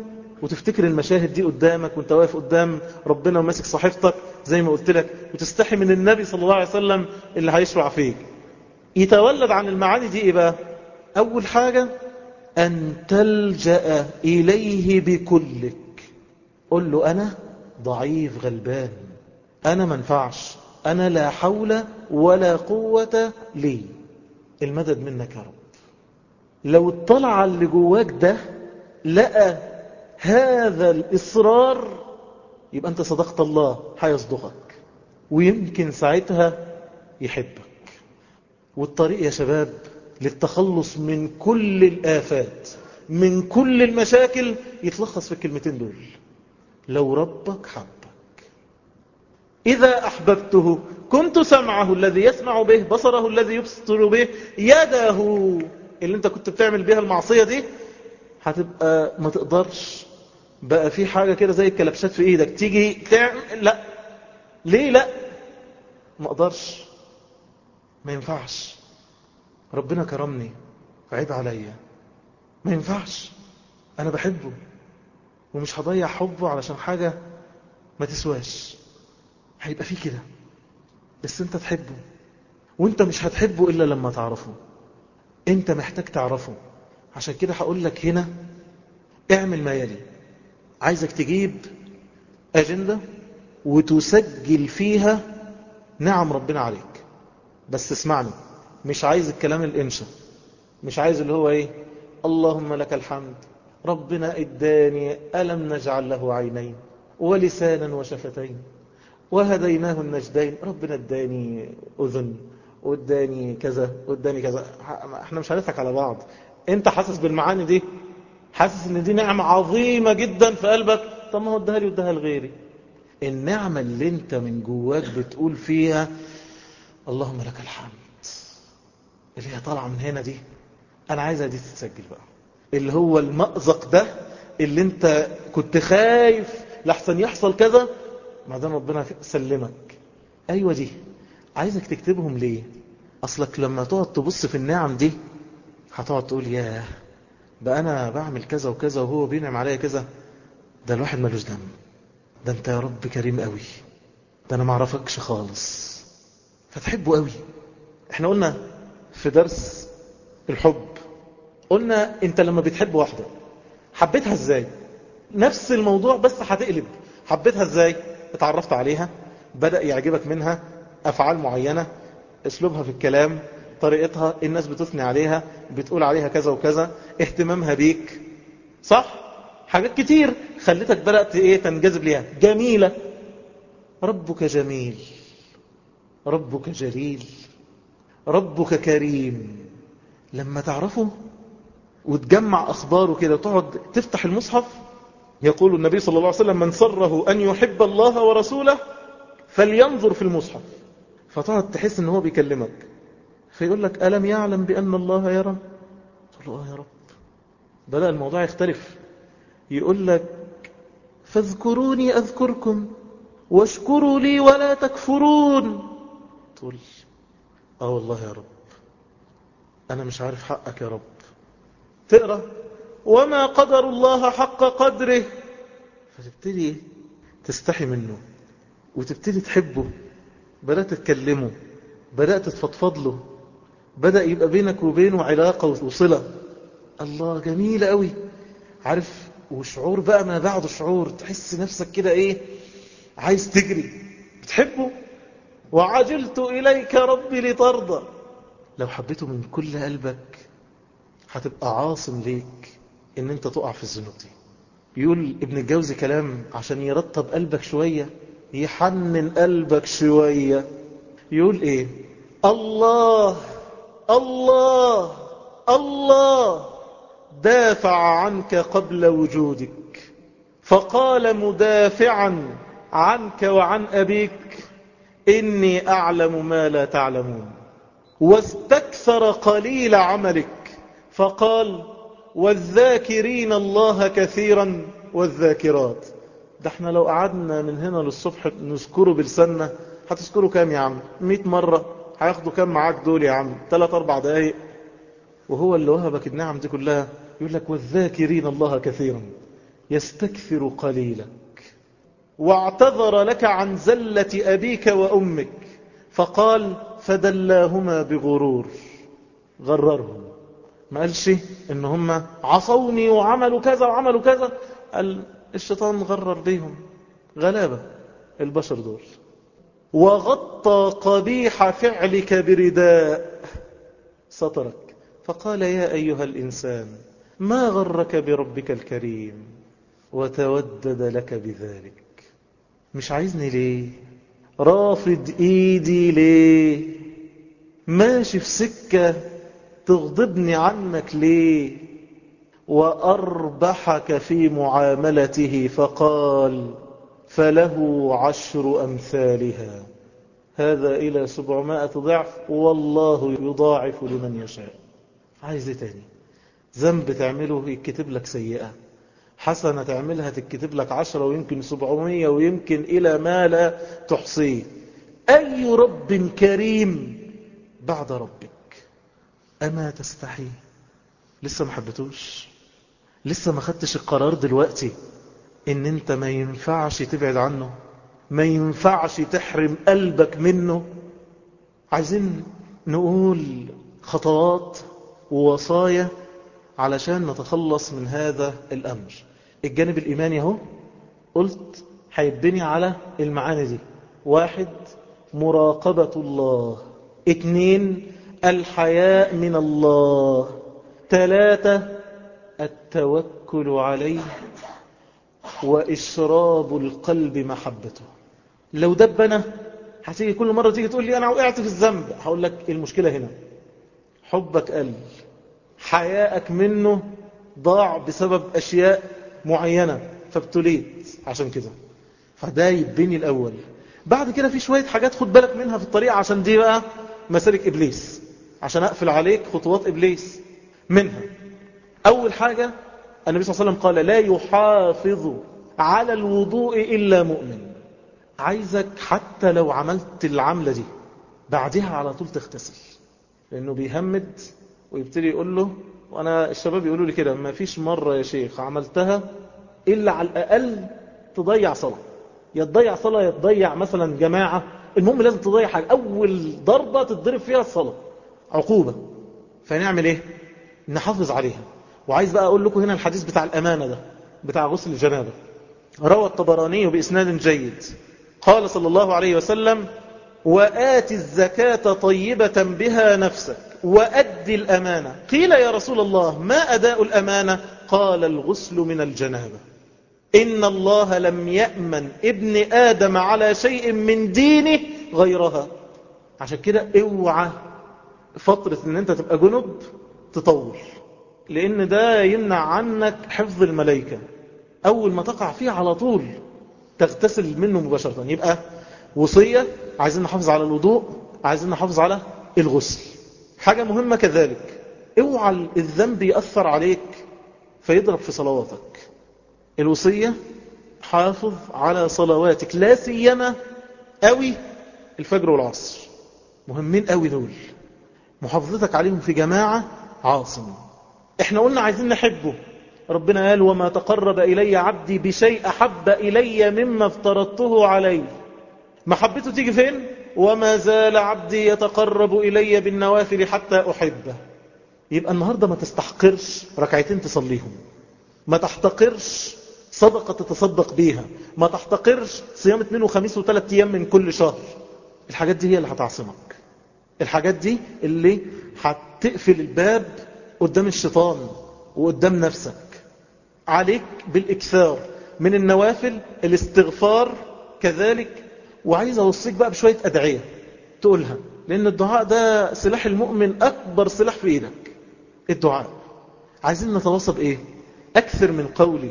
وتفتكر المشاهد دي قدامك وانت واقف قدام ربنا وماسك صحيفتك زي ما قلت لك، وتستحي من النبي صلى الله عليه وسلم اللي هيشرع فيك. يتولد عن المعاني دي ايه بقى؟ اول حاجة ان تلجأ اليه بكلك. قل له انا ضعيف غلبان، انا منفعش، انا لا حول ولا قوة لي، المدد منك يا رب. لو اطلع على اللي جواك ده لقى هذا الإصرار، يبقى أنت صدقت الله هيصدقك، ويمكن ساعتها يحبك. والطريق يا شباب للتخلص من كل الآفات، من كل المشاكل، يتلخص في الكلمتين دول: لو ربك حبك. إذا أحببته كنت سمعه الذي يسمع به، بصره الذي يبصر به، يده اللي انت كنت بتعمل بيها المعصية دي هتبقى ما تقدرش بقى في حاجة كده زي الكلبشات في ايدك تيجي تعمل. لا. ليه لا؟ ما اقدرش، ما ينفعش، ربنا كرمني، عيب عليا، ما ينفعش، انا بحبه ومش هضيع حبه علشان حاجة ما تسواش. هيبقى فيه كده، بس انت تحبه، وانت مش هتحبه الا لما تعرفه. انت محتاج تعرفه. عشان كده هقول لك هنا اعمل ما يلي. عايزك تجيب اجندة وتسجل فيها نعم ربنا عليك. بس اسمعني، مش عايز الكلام الانشا، مش عايز اللي هو ايه اللهم لك الحمد ربنا اداني ألم نجعل له عينين ولسانا وشفتين وهديناه النجدين، ربنا اداني اذن واداني كذا واداني كذا. احنا مش هنضحك على بعض. انت حاسس بالمعاني دي، حاسس ان دي نعمة عظيمة جدا في قلبك، طب ما هو اداها لي واداها لغيري. النعمة اللي انت من جواك بتقول فيها اللهم لك الحمد، اللي هي طالعة من هنا دي، انا عايزها دي تتسجل بقى. اللي هو المأزق ده اللي انت كنت خايف لحسن يحصل كذا، ما دام ربنا سلمك. ايوه دي عايزك تكتبهم. ليه؟ اصلك لما تقعد تبص في النعم دي هتقعد تقول ياه بقى انا بعمل كذا وكذا وهو بينعم عليا كذا، ده الواحد ملوش دم، ده انت يا رب كريم قوي، ده انا معرفكش خالص، فتحبه قوي. احنا قلنا في درس الحب، قلنا انت لما بتحب واحدة حبيتها ازاي؟ نفس الموضوع بس هتقلب. حبيتها ازاي؟ اتعرفت عليها، بدأ يعجبك منها افعال معينة، اسلوبها في الكلام، طريقتها، الناس بتثني عليها، بتقول عليها كذا وكذا، اهتمامها بيك، صح؟ حاجات كتير خلتك بدأت ايه تنجذب ليها. جميلة، ربك جميل، ربك جليل، ربك كريم. لما تعرفه وتجمع أخباره كده وتقعد تفتح المصحف، يقول النبي صلى الله عليه وسلم من سره أن يحب الله ورسوله فلينظر في المصحف. فتقعد تحس ان هو بيكلمك، فيقول لك ألم يعلم بأن الله يرى؟ تقول له آه يا رب. بدأ الموضوع يختلف، يقول لك فاذكروني أذكركم واشكروا لي ولا تكفرون. تقول آه والله يا رب أنا مش عارف حقك يا رب. تقرأ وما قدر الله حق قدره، فتبتدي تستحي منه وتبتدي تحبه. بدأت تتكلمه، بدأت تفضفض له، بدأ يبقى بينك وبينه علاقة وصلة. الله جميلة قوي، عارف؟ وشعور بقى ما بعد شعور، تحس نفسك كده ايه عايز تجري، بتحبه. وعجلت إليك ربي لترضى. لو حبيته من كل قلبك هتبقى عاصم ليك ان انت تقع في الذنوب دي. يقول ابن الجوزي كلام عشان يرطب قلبك شوية، يحنن قلبك شوية. يقول ايه؟ الله الله الله دافع عنك قبل وجودك، فقال مدافعا عنك وعن أبيك إني أعلم ما لا تعلمون. واستكثر قليل عملك، فقال والذاكرين الله كثيرا والذاكرات. ده احنا لو قعدنا من هنا للصبح نذكره بلساننا هتذكره كام يا عم؟ مئة مرة. هياخدوا كام معاك دول يا عم؟ ثلاث اربع دقايق. وهو اللي وهبك النعم دي كلها. يقول لك والذاكرين الله كثيرا، يستكثر قليلك. واعتذر لك عن زلة أبيك وأمك، فقال فدلاهما بغرور، غررهم. ما قالش إن هم عصوني وعملوا كذا وعملوا كذا، قال الشيطان غرر بيهم، غلابة البشر دول. وغطى قبيح فعلك برداء، سترك، فقال يا أيها الإنسان ما غرك بربك الكريم وتودد لك بذلك. مش عايزني ليه؟ رافض ايدي ليه؟ ماشي في سكة تغضبني عنك ليه؟ وأربحك في معاملته، فقال فله عشر أمثالها، هذا إلى سبعمائة ضعف والله يضاعف لمن يشاء. عايز ايه تاني؟ ذنب تعمله يكتب لك سيئة، حسنة تعملها تكتب لك عشرة ويمكن سبعمية ويمكن إلى ما لا تحصيه. أي رب كريم بعد ربك؟ أما تستحي؟ لسه ما حبتوش؟ لسه ما خدتش القرار دلوقتي إن أنت ما ينفعش تبعد عنه، ما ينفعش تحرم قلبك منه؟ عايزين نقول خطوات ووصايا علشان نتخلص من هذا الأمر. الجانب الإيماني اهو قلت هيتبني على المعاني دي: واحد، مراقبة الله. اتنين، الحياء من الله. ثلاثة، التوكل عليه وإشراب القلب محبته. لو دبنا هتيجي كل مرة تيجي تقول لي أنا وقعت في الذنب، هقول لك المشكلة هنا حبك قل، حياءك منه ضاع بسبب أشياء معينة فابتليت عشان كده. فده يبني الأول. بعد كده في شوية حاجات خد بالك منها في الطريق، عشان دي بقى مسالك إبليس، عشان أقفل عليك خطوات إبليس. منها أول حاجة النبي صلى الله عليه وسلم قال لا يحافظ على الوضوء إلا مؤمن. عايزك حتى لو عملت العملة دي بعدها على طول تغتسل، لأنه بيهمد ويبتدي يقول له، وأنا الشباب يقولوا لي كده، ما فيش مرة يا شيخ عملتها إلا على الأقل تضيع صلاة، يا تضيع صلاة يا تضيع مثلا جماعة، المهم لازم تضيع حاجة، أول ضربة تتضرب فيها الصلاة عقوبة. فنعمل إيه؟ نحافظ عليها. وعايز بقى أقول لكم هنا الحديث بتاع الأمانة ده بتاع غسل الجنابة، روى الطبراني بإسناد جيد، قال صلى الله عليه وسلم وآت الزكاة طيبة بها نفسك وأد الأمانة. قيل يا رسول الله ما أداء الأمانة؟ قال الغسل من الجنابة. إن الله لم يأمن ابن آدم على شيء من دينه غيرها. عشان كده اوعى فترة ان انت تبقى جنب تطول، لان ده يمنع عنك حفظ الملائكة. اول ما تقع فيه على طول تغتسل منه مباشرة. يبقى وصية، عايزين نحافظ على الوضوء، عايزين نحافظ على الغسل. حاجة مهمة كذلك، اوعى الذنب يأثر عليك فيضرب في صلواتك. الوصية حافظ على صلواتك، لا سيما قوي الفجر والعصر، مهمين قوي دول، محافظتك عليهم في جماعة عاصم. احنا قلنا عايزين نحبه، ربنا قال وما تقرب إلي عبدي بشيء أحب إلي مما افترضته عليه. محبته تيجي فين؟ وما زال عبدي يتقرب إلي بالنوافل حتى أحبه. يبقى النهاردة ما تستحقرش ركعتين تصليهم، ما تحتقرش صدقة تتصدق بيها، ما تحتقرش صيام اثنين وخميس وثلاث ايام من كل شهر. الحاجات دي هي اللي هتعصمك، الحاجات دي اللي هتقفل الباب قدام الشيطان وقدام نفسك. عليك بالإكثار من النوافل، الاستغفار كذلك. وعايز أوصيك بقى بشوية أدعية تقولها، لأن الدعاء ده سلاح المؤمن، أكبر سلاح في إيدك الدعاء. عايزين نتواصى بإيه؟ أكثر من قولي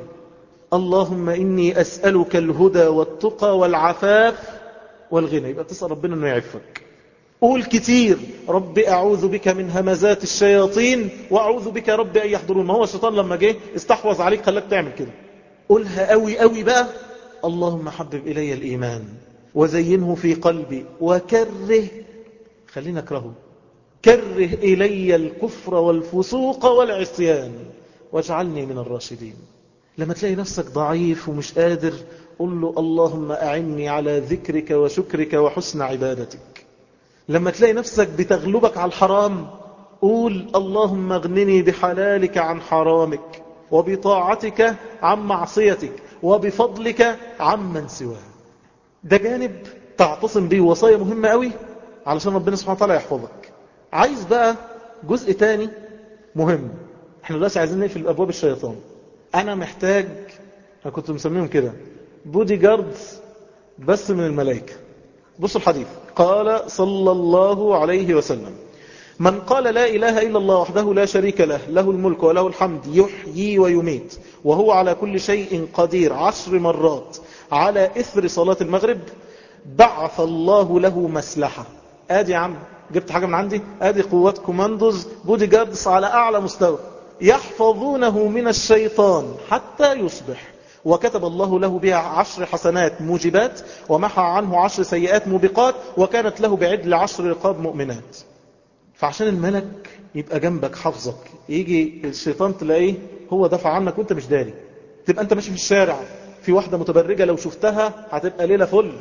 اللهم إني أسألك الهدى والتقى والعفاف والغنى. يبقى تسأل ربنا أنه يعفك. قول كتير رب أعوذ بك من همزات الشياطين وأعوذ بك رب أن يحضرون. ما هو الشيطان لما جه استحوذ عليك خلاك تعمل كده. قولها قوي قوي بقى، اللهم حبب إلي الإيمان وزينه في قلبي وكره، خلينا اكرهه، كره إلي الكفر والفسوق والعصيان واجعلني من الراشدين. لما تلاقي نفسك ضعيف ومش قادر، قل له اللهم أعني على ذكرك وشكرك وحسن عبادتك. لما تلاقي نفسك بتغلبك على الحرام، قول اللهم اغنني بحلالك عن حرامك وبطاعتك عن معصيتك وبفضلك عن من سواه. ده جانب تعتصم به، وصايا مهمة قوي علشان ربنا سبحانه وتعالى يحفظك. عايز بقى جزء تاني مهم. احنا دلوقتي عايزين نقفل ابواب الشيطان. انا محتاج، انا كنت مسميهم كده بودي جاردز بس من الملائكة. بصوا الحديث، قال صلى الله عليه وسلم: من قال لا إله إلا الله وحده لا شريك له، له الملك وله الحمد يحيي ويميت وهو على كل شيء قدير عشر مرات على إثر صلاة المغرب، بعث الله له مسلحة. آدي يا عم، جبت حاجة من عندي؟ آدي قوات كوماندوز بودي جاردز على أعلى مستوى يحفظونه من الشيطان حتى يصبح، وكتب الله له بها عشر حسنات موجبات ومحى عنه عشر سيئات موبقات، وكانت له بعدل عشر رقاب مؤمنات. فعشان الملك يبقى جنبك حفظك، يجي الشيطان تلاقيه هو دفع عنك وانت مش داري، تبقى انت ماشي في الشارع في واحدة متبرجة لو شفتها هتبقى ليلة فل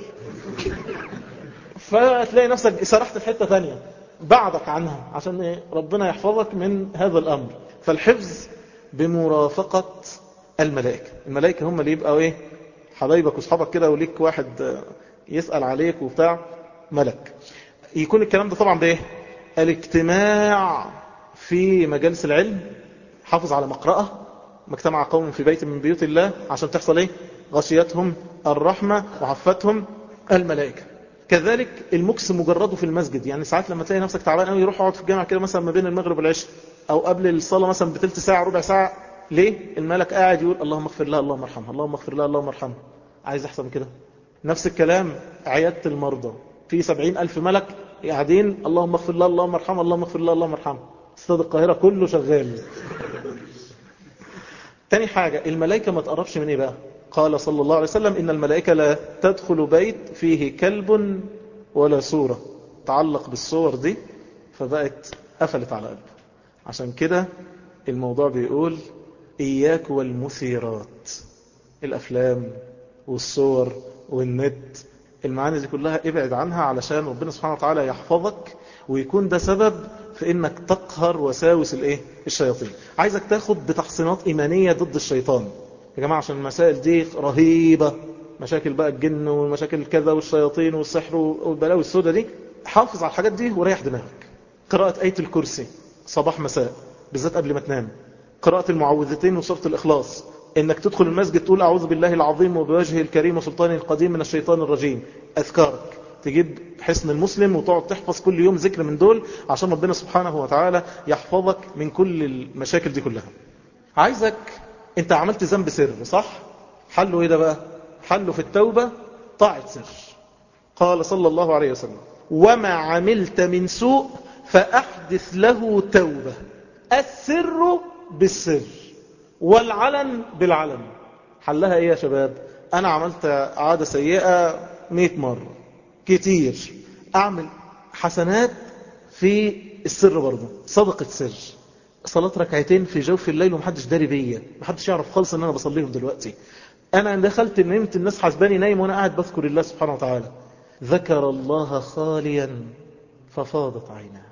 فتلاقي نفسك سرحت في حتة ثانية، بعدك عنها عشان ربنا يحفظك من هذا الأمر. فالحفظ بمرافقة الملائكة. الملائكة هم اللي يبقوا ايه، حبايبك واصحابك كده، وليك واحد يسأل عليك وبتاع ملك. يكون الكلام ده طبعا بايه؟ الاجتماع في مجالس العلم، حافظ على مقرأة، ما اجتمع قوم في بيت من بيوت الله عشان تحصل ايه؟ غشيتهم الرحمة وعفتهم الملائكة. كذلك المكس مجرده في المسجد، يعني ساعات لما تلاقي نفسك تعبان قوي، روح اقعد في الجامع كده مثلا ما بين المغرب والعشاء او قبل الصلاة مثلا بثلث ساعة ربع ساعة. ليه؟ الملك قاعد يقول اللهم اغفر لها اللهم ارحمها اللهم اغفر لها اللهم ارحمها. عايز احسن من كده؟ نفس الكلام عيادة المرضى، في سبعين ألف ملك قاعدين اللهم اغفر لها اللهم ارحمها اللهم اغفر لها اللهم ارحمها. استاد القاهرة كله شغال. تاني حاجة، الملائكة ما تقربش من ايه بقى؟ قال صلى الله عليه وسلم إن الملائكة لا تدخل بيت فيه كلب ولا صورة. تعلق بالصور دي فبقت قفلت على قلبه. عشان كده الموضوع بيقول إياك والمثيرات، الأفلام والصور والنت، المعاني دي كلها ابعد عنها علشان ربنا سبحانه وتعالى يحفظك، ويكون ده سبب في انك تقهر وساوس الايه الشياطين. عايزك تاخد بتحصينات ايمانية ضد الشيطان يا جماعة، عشان المسائل دي رهيبة، مشاكل بقى الجن والمشاكل كذا والشياطين والسحر والبلاوي السوداء دي. حافظ على الحاجات دي وريح دماغك. قراءة آية الكرسي صباح مساء بالذات قبل ما تنام، قراءة المعوذتين وسورة الإخلاص، انك تدخل المسجد تقول اعوذ بالله العظيم وبوجهه الكريم وسلطانه القديم من الشيطان الرجيم. اذكارك تجيب حسن المسلم وتقعد تحفظ كل يوم ذكر من دول عشان ربنا سبحانه وتعالى يحفظك من كل المشاكل دي كلها. عايزك، انت عملت ذنب سر صح؟ حله ايه ده بقى؟ حله في التوبة، طاعة سر. قال صلى الله عليه وسلم وما عملت من سوء فأحدث له توبة، السر بالسر والعلن بالعلن. حلها ايه يا شباب؟ انا عملت عادة سيئة مئة مرة كتير، اعمل حسنات في السر برضه، صدقة سر، صلاة ركعتين في جوف الليل ومحدش داري بيا، محدش يعرف خالص ان انا بصليهم دلوقتي. انا دخلت نمت الناس حسباني نايم وانا قاعد بذكر الله سبحانه وتعالى. ذكر الله خاليا ففاضت عيناه.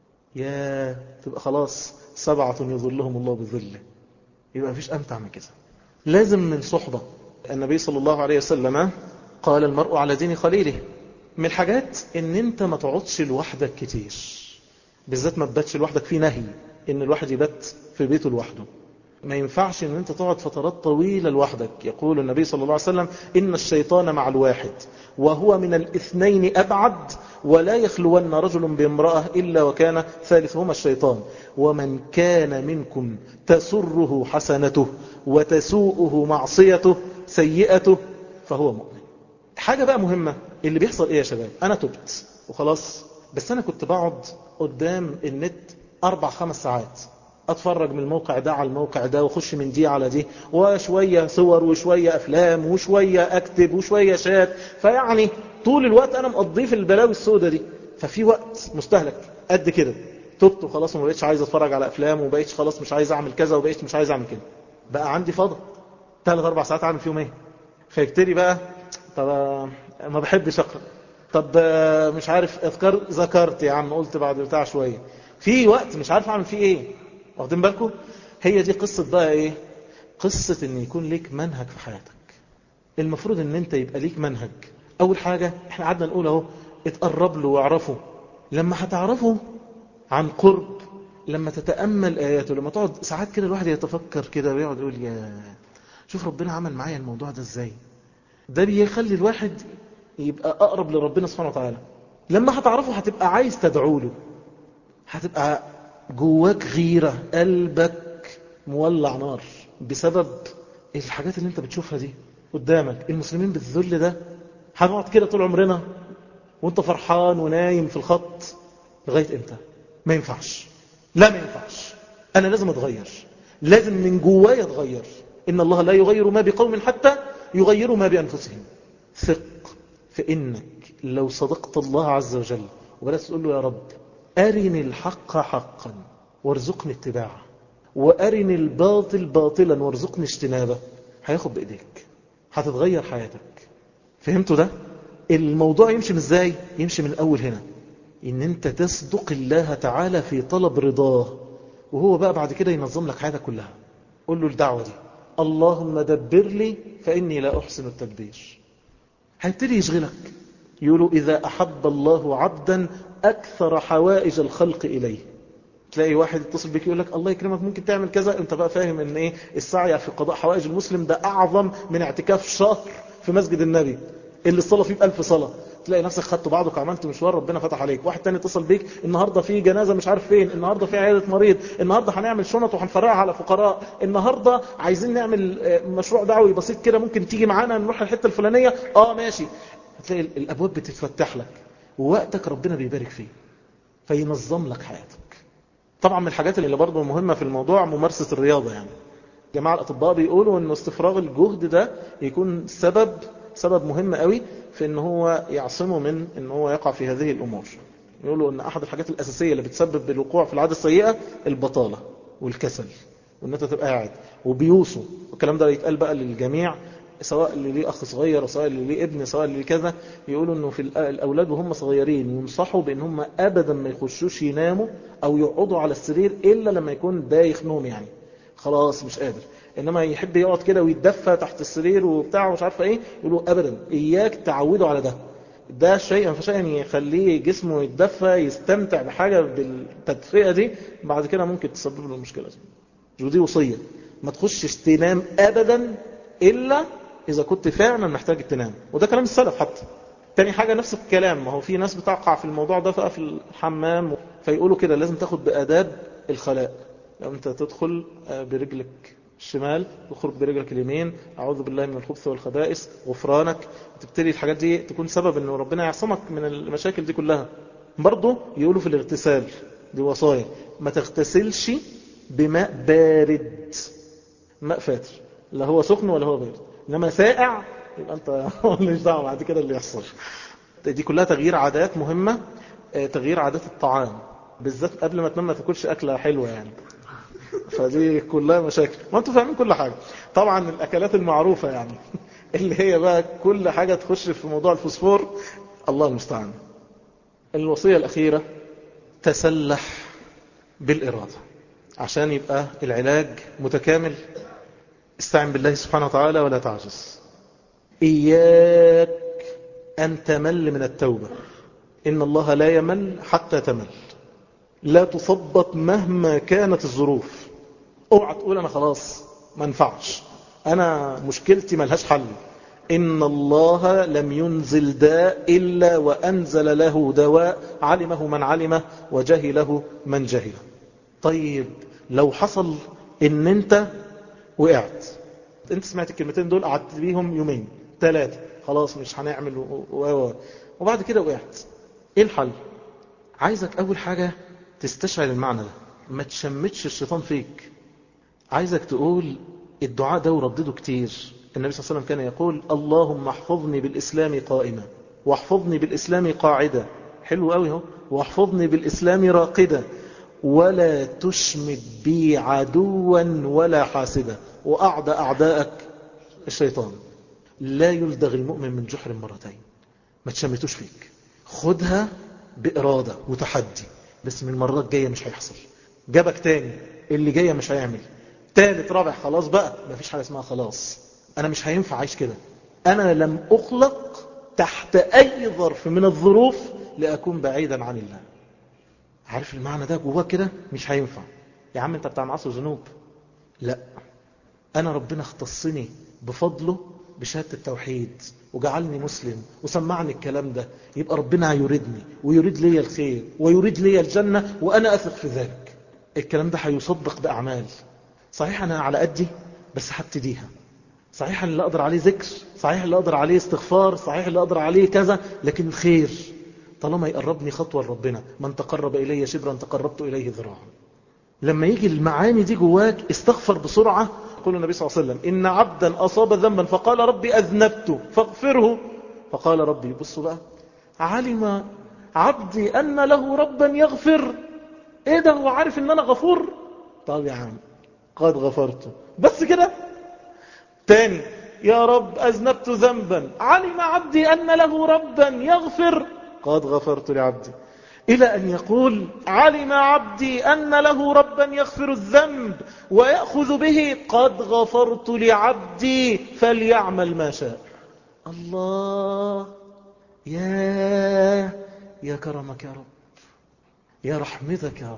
يا تبقى خلاص سبعة يظلهم الله بظله. يبقى مفيش أمتع من كده. لازم من صحبة. النبي صلى الله عليه وسلم قال المرء على دين خليله. من الحاجات ان انت ما تقعدش لوحدك كتير، بالذات ما تباتش لوحدك. في نهي ان الواحد يبات في بيته لوحده، ما ينفعش ان انت تقعد فترات طويلة لوحدك. يقول النبي صلى الله عليه وسلم ان الشيطان مع الواحد وهو من الاثنين ابعد، ولا يخلون رجل بامرأة الا وكان ثالثهما الشيطان، ومن كان منكم تسره حسنته وتسوءه معصيته سيئته فهو مؤمن. حاجة بقى مهمة اللي بيحصل ايه يا شباب؟ انا تبت وخلاص، بس انا كنت بقعد قدام النت اربع خمس ساعات اتفرج من الموقع ده على الموقع ده واخش من دي على دي، وشوية صور وشوية افلام وشوية اكتب وشوية شات، فيعني طول الوقت انا مقضيه في البلاوي السوداء دي. ففي وقت مستهلك قد كده. تبت وخلاص وما بقيتش عايز اتفرج على افلام، وما بقيتش خلاص مش عايز اعمل كذا، وبقيتش مش عايز اعمل كده. بقى عندي فضل ثلاث اربع ساعات اعمل فيهم ايه؟ فيبتدي بقى طب ما بحبش اقرا، طب مش عارف اذكار ذكرت يا عم قلت بعد بتاع شويه، في وقت مش عارف اعمل فيه ايه. واخدين بالكم؟ هي دي قصه بقى ايه؟ قصه ان يكون ليك منهج في حياتك. المفروض ان انت يبقى ليك منهج. اول حاجه احنا قعدنا نقول اهو اتقرب له واعرفه. لما هتعرفه عن قرب، لما تتامل اياته، لما تقعد ساعات كده الواحد يتفكر كده ويقعد يقول يا شوف ربنا عمل معايا الموضوع ده ازاي. ده بيخلي الواحد يبقى اقرب لربنا سبحانه وتعالى. لما هتعرفه هتبقى عايز تدعو له، هتبقى جواك غيرة، قلبك مولع نار بسبب الحاجات اللي انت بتشوفها دي قدامك. المسلمين بالذل ده هنقعد كده طول عمرنا وانت فرحان ونايم في الخط لغاية امتى؟ ما ينفعش. لا ما ينفعش. انا لازم اتغير، لازم من جوايا اتغير. ان الله لا يغير ما بقوم حتى يغيروا ما بانفسهم. ثق في انك لو صدقت الله عز وجل وبدأت تقول له يا رب أرني الحق حقا وارزقني اتباعه، وأرني الباطل باطلا وارزقني اجتنابه، هياخد بإيديك، هتتغير حياتك. فهمتوا ده؟ الموضوع يمشي من ازاي؟ يمشي من الأول هنا، ان انت تصدق الله تعالى في طلب رضاه، وهو بقى بعد كده ينظم لك حياتك كلها. قول له الدعوة دي اللهم دبر لي فإني لا أحسن التدبير. هيبتدي يشغلك. يقولوا إذا أحب الله عبدا أكثر حوائج الخلق إليه. تلاقي واحد يتصل بك يقول لك الله يكرمك ممكن تعمل كذا، انت بقى فاهم ان ايه السعي في قضاء حوائج المسلم ده أعظم من اعتكاف شهر في مسجد النبي اللي الصلاة فيه بألف صلاة. تلاقي نفسك خدت بعضك وعملت مشوار ربنا فتح عليك. واحد تاني اتصل بيك النهاردة في جنازة مش عارف فين، النهاردة في عيادة مريض، النهاردة هنعمل شنط وهنفرقها على فقراء، النهاردة عايزين نعمل مشروع دعوي بسيط كده ممكن تيجي معانا نروح الحتة الفلانية. اه ماشي. هتلاقي الابواب بتتفتح لك ووقتك ربنا بيبارك فيه فينظم لك حياتك. طبعا من الحاجات اللي برضه مهمة في الموضوع ممارسة الرياضة. يعني جماعة الأطباء بيقولوا أن استفراغ الجهد ده يكون سبب سبب مهم قوي في أن هو يعصمه من أن هو يقع في هذه الأمور. يقولوا أن أحد الحاجات الأساسية اللي بتسبب بالوقوع في العادة السيئة البطالة والكسل وأن أنت تبقى قاعد. وبيوصوا والكلام ده يتقال بقى للجميع، سواء اللي ليه أخ صغير وسواء اللي ليه ابن سواء اللي ليه كذا. يقولوا أنه في الأولاد وهم صغيرين ينصحوا بأن هم أبدا ما يخشوش يناموا أو يقعدوا على السرير إلا لما يكون دايخ نوم، يعني خلاص مش قادر. إنما يحب يقعد كده ويتدفى تحت السرير وبتاع ومش عارفه إيه. يقولوا أبدا إياك تعودوا على ده. ده شيء فشيء يخليه جسمه يتدفى يستمتع بحاجة بالتدفئة دي، بعد كده ممكن تسبب له المشكلة دي. ودي وصية، ما تخشش تنام أبدا إلا إذا كنت فعلا محتاج تنام. وده كلام السلف حتى. تاني حاجة نفس الكلام، ما هو في ناس بتقع في الموضوع ده بقى في الحمام فيقولوا كده لازم تاخد بآداب الخلاء. لو انت تدخل برجلك الشمال تخرج برجلك اليمين، أعوذ بالله من الخبث والخبائث غفرانك، تبتدي الحاجات دي تكون سبب أنه ربنا يعصمك من المشاكل دي كلها. برضو يقولوا في الاغتسال دي وصايا، ما تغتسلش بماء بارد، ماء فاتر، لا هو سخن ولا هو بارد. انما سائع يبقى انت ماليش دعوه بعد كده اللي يحصل. دي كلها تغيير عادات مهمه. تغيير عادات الطعام بالذات قبل ما تنام ما تاكلش اكله حلوه يعني، فدي كلها مشاكل. ما انتوا فاهمين كل حاجه طبعا. الاكلات المعروفه يعني اللي هي بقى كل حاجه تخش في موضوع الفوسفور، الله المستعان. الوصيه الاخيره تسلح بالاراده عشان يبقى العلاج متكامل. استعن بالله سبحانه وتعالى ولا تعجز. إياك أن تمل من التوبة، إن الله لا يمل حتى تمل. لا تثبط مهما كانت الظروف. اوعى تقول أنا خلاص ما ينفعش، أنا مشكلتي ملهاش حل. إن الله لم ينزل داء إلا وأنزل له دواء علمه من علمه وجهله من جهله. طيب لو حصل إن أنت وقعت، انت سمعت الكلمتين دول قعدت بيهم يومين ثلاثة خلاص مش هنعمل و... و... وبعد كده وقعت، ايه الحل؟ عايزك اول حاجة تستشعر المعنى ده، ما تشمتش الشيطان فيك. عايزك تقول الدعاء ده وردده كتير. النبي صلى الله عليه وسلم كان يقول اللهم احفظني بالإسلام قائمة واحفظني بالإسلام قاعدة، حلو قوي اهو، واحفظني بالإسلام راقدة ولا تشمت بي عدوا ولا حاسدا. وأعدى أعدائك الشيطان لا يلدغ المؤمن من جحر مرتين، ما تشمتوش فيك، خدها بإرادة وتحدي، بس من المرات الجاية مش هيحصل. جابك تاني، اللي جاية مش هيعمل، تالت رابع، خلاص بقى ما فيش حاجة اسمها خلاص، أنا مش هينفع عايش كده، أنا لم أخلق تحت أي ظرف من الظروف لأكون بعيدا عن الله. عارف المعنى ده جواك كده؟ مش هينفع يا عم انت بتاع معاصي وذنوب. لا، أنا ربنا اختصني بفضله بشهادة التوحيد وجعلني مسلم وسمعني الكلام ده، يبقى ربنا يريدني ويريد لي الخير ويريد لي الجنة، وأنا أثق في ذلك. الكلام ده هيصدق بأعمال. صحيح أنا على قدي بس هبتديها، صحيح اللي أقدر عليه ذكر، صحيح اللي أقدر عليه استغفار، صحيح اللي أقدر عليه كذا، لكن الخير طالما يقربني خطوة لربنا، من تقرب إلي شبرا تقربت إليه ذراعا. لما يجي المعاني دي جواك استغفر بسرعة. يقول النبي صلى الله عليه وسلم إن عبدا أصاب ذنبا فقال ربي أذنبت فاغفره، فقال ربي، بصوا بقى، علم عبدي أن له ربا يغفر. إيه ده، هو عارف إن أنا غفور؟ طب يا عم قد غفرته، بس كده. تاني، يا رب أذنبت ذنبا، علم عبدي أن له ربا يغفر، قد غفرت لعبدي، إلى أن يقول علم عبدي أن له ربا يغفر الذنب ويأخذ به، قد غفرت لعبدي فليعمل ما شاء. الله، يا يا كرمك يا رب، يا رحمتك يا رب.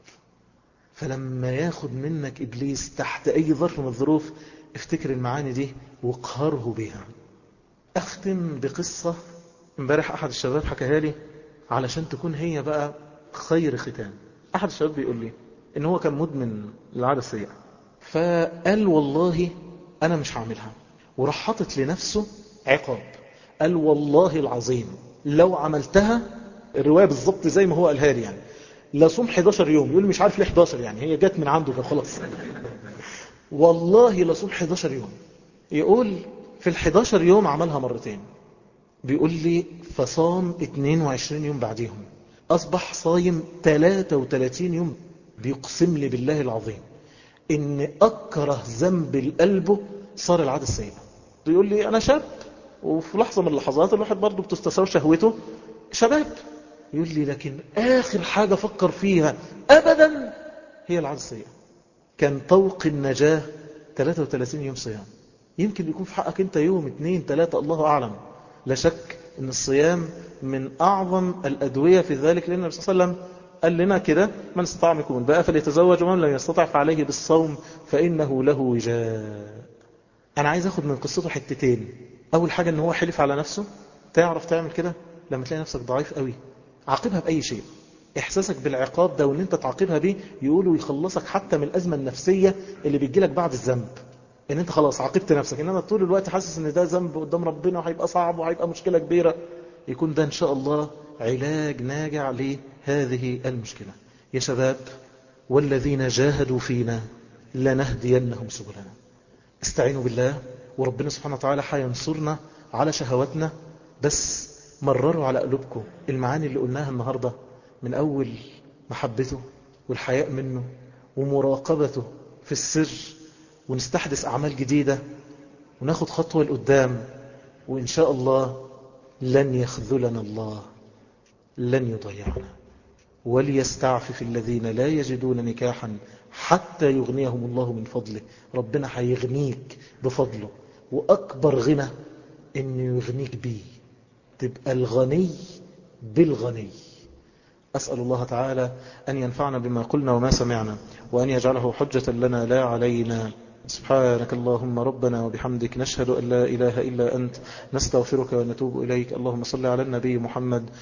فلما ياخد منك إبليس تحت أي ظرف من الظروف، افتكر المعاني دي واقهره بها. أختم بقصة امبارح أحد الشباب حكاها لي علشان تكون هي بقى خير ختام. أحد الشباب بيقول لي إن هو كان مدمن العادة السيئة، فقال والله أنا مش هعملها، وراح حاطط لنفسه عقاب. قال والله العظيم لو عملتها، الرواية بالضبط زي ما هو قالها لي يعني، لا صوم حداشر يوم. يقول لي مش عارف ليه حداشر، يعني هي جت من عنده فخلاص. والله لا صوم حداشر يوم. يقول في الحداشر يوم عملها مرتين. بيقول لي فصام اتنين وعشرين يوم بعديهم، أصبح صايم تلاتة وتلاتين يوم. بيقسم لي بالله العظيم إن أكره ذنب لقلبه صار العادة السيئة. بيقول لي أنا شاب، وفي لحظة من اللحظات الواحد برضه بتستساوي شهوته، شباب. يقول لي لكن آخر حاجة فكر فيها أبدا هي العادة السيئة. كان طوق النجاة تلاتة وتلاتين يوم صيام. يمكن يكون في حقك انت يوم اتنين تلاتة، الله أعلم. لا شك ان الصيام من أعظم الأدوية في ذلك، لأن النبي صلى الله عليه وسلم قال لنا كده من استطاع منكم الباءة فليتزوج ومن لم يستطع فعليه بالصوم فإنه له وجاء. أنا عايز أخذ من قصته حتتين. أول حاجة ان هو حلف على نفسه. تعرف تعمل كده لما تلاقي نفسك ضعيف قوي؟ عاقبها بأي شيء. إحساسك بالعقاب ده وان انت تعاقبها بيه يقولوا يخلصك حتى من الأزمة النفسية اللي بتجيلك بعد الذنب، ان انت خلاص عاقبت نفسك. انما طول الوقت حاسس ان ده ذنب قدام ربنا وهيبقى صعب وهيبقى مشكلة كبيرة، يكون ده ان شاء الله علاج ناجع لهذه المشكلة. يا شباب، والذين جاهدوا فينا لنهدينهم سبلنا. استعينوا بالله، وربنا سبحانه وتعالى هينصرنا على شهواتنا. بس مرروا على قلوبكم المعاني اللي قلناها النهاردة، من أول محبته والحياء منه ومراقبته في السر، ونستحدث أعمال جديدة وناخد خطوة لقدام، وإن شاء الله لن يخذلنا الله، لن يضيعنا. وليستعفف الذين لا يجدون نكاحا حتى يغنيهم الله من فضله. ربنا هيغنيك بفضله، وأكبر غنى إنه يغنيك بيه، تبقى الغني بالغني. أسأل الله تعالى أن ينفعنا بما قلنا وما سمعنا، وأن يجعله حجة لنا لا علينا. سبحانك اللهم ربنا وبحمدك، نشهد أن لا إله إلا أنت، نستغفرك ونتوب إليك. اللهم صل على النبي محمد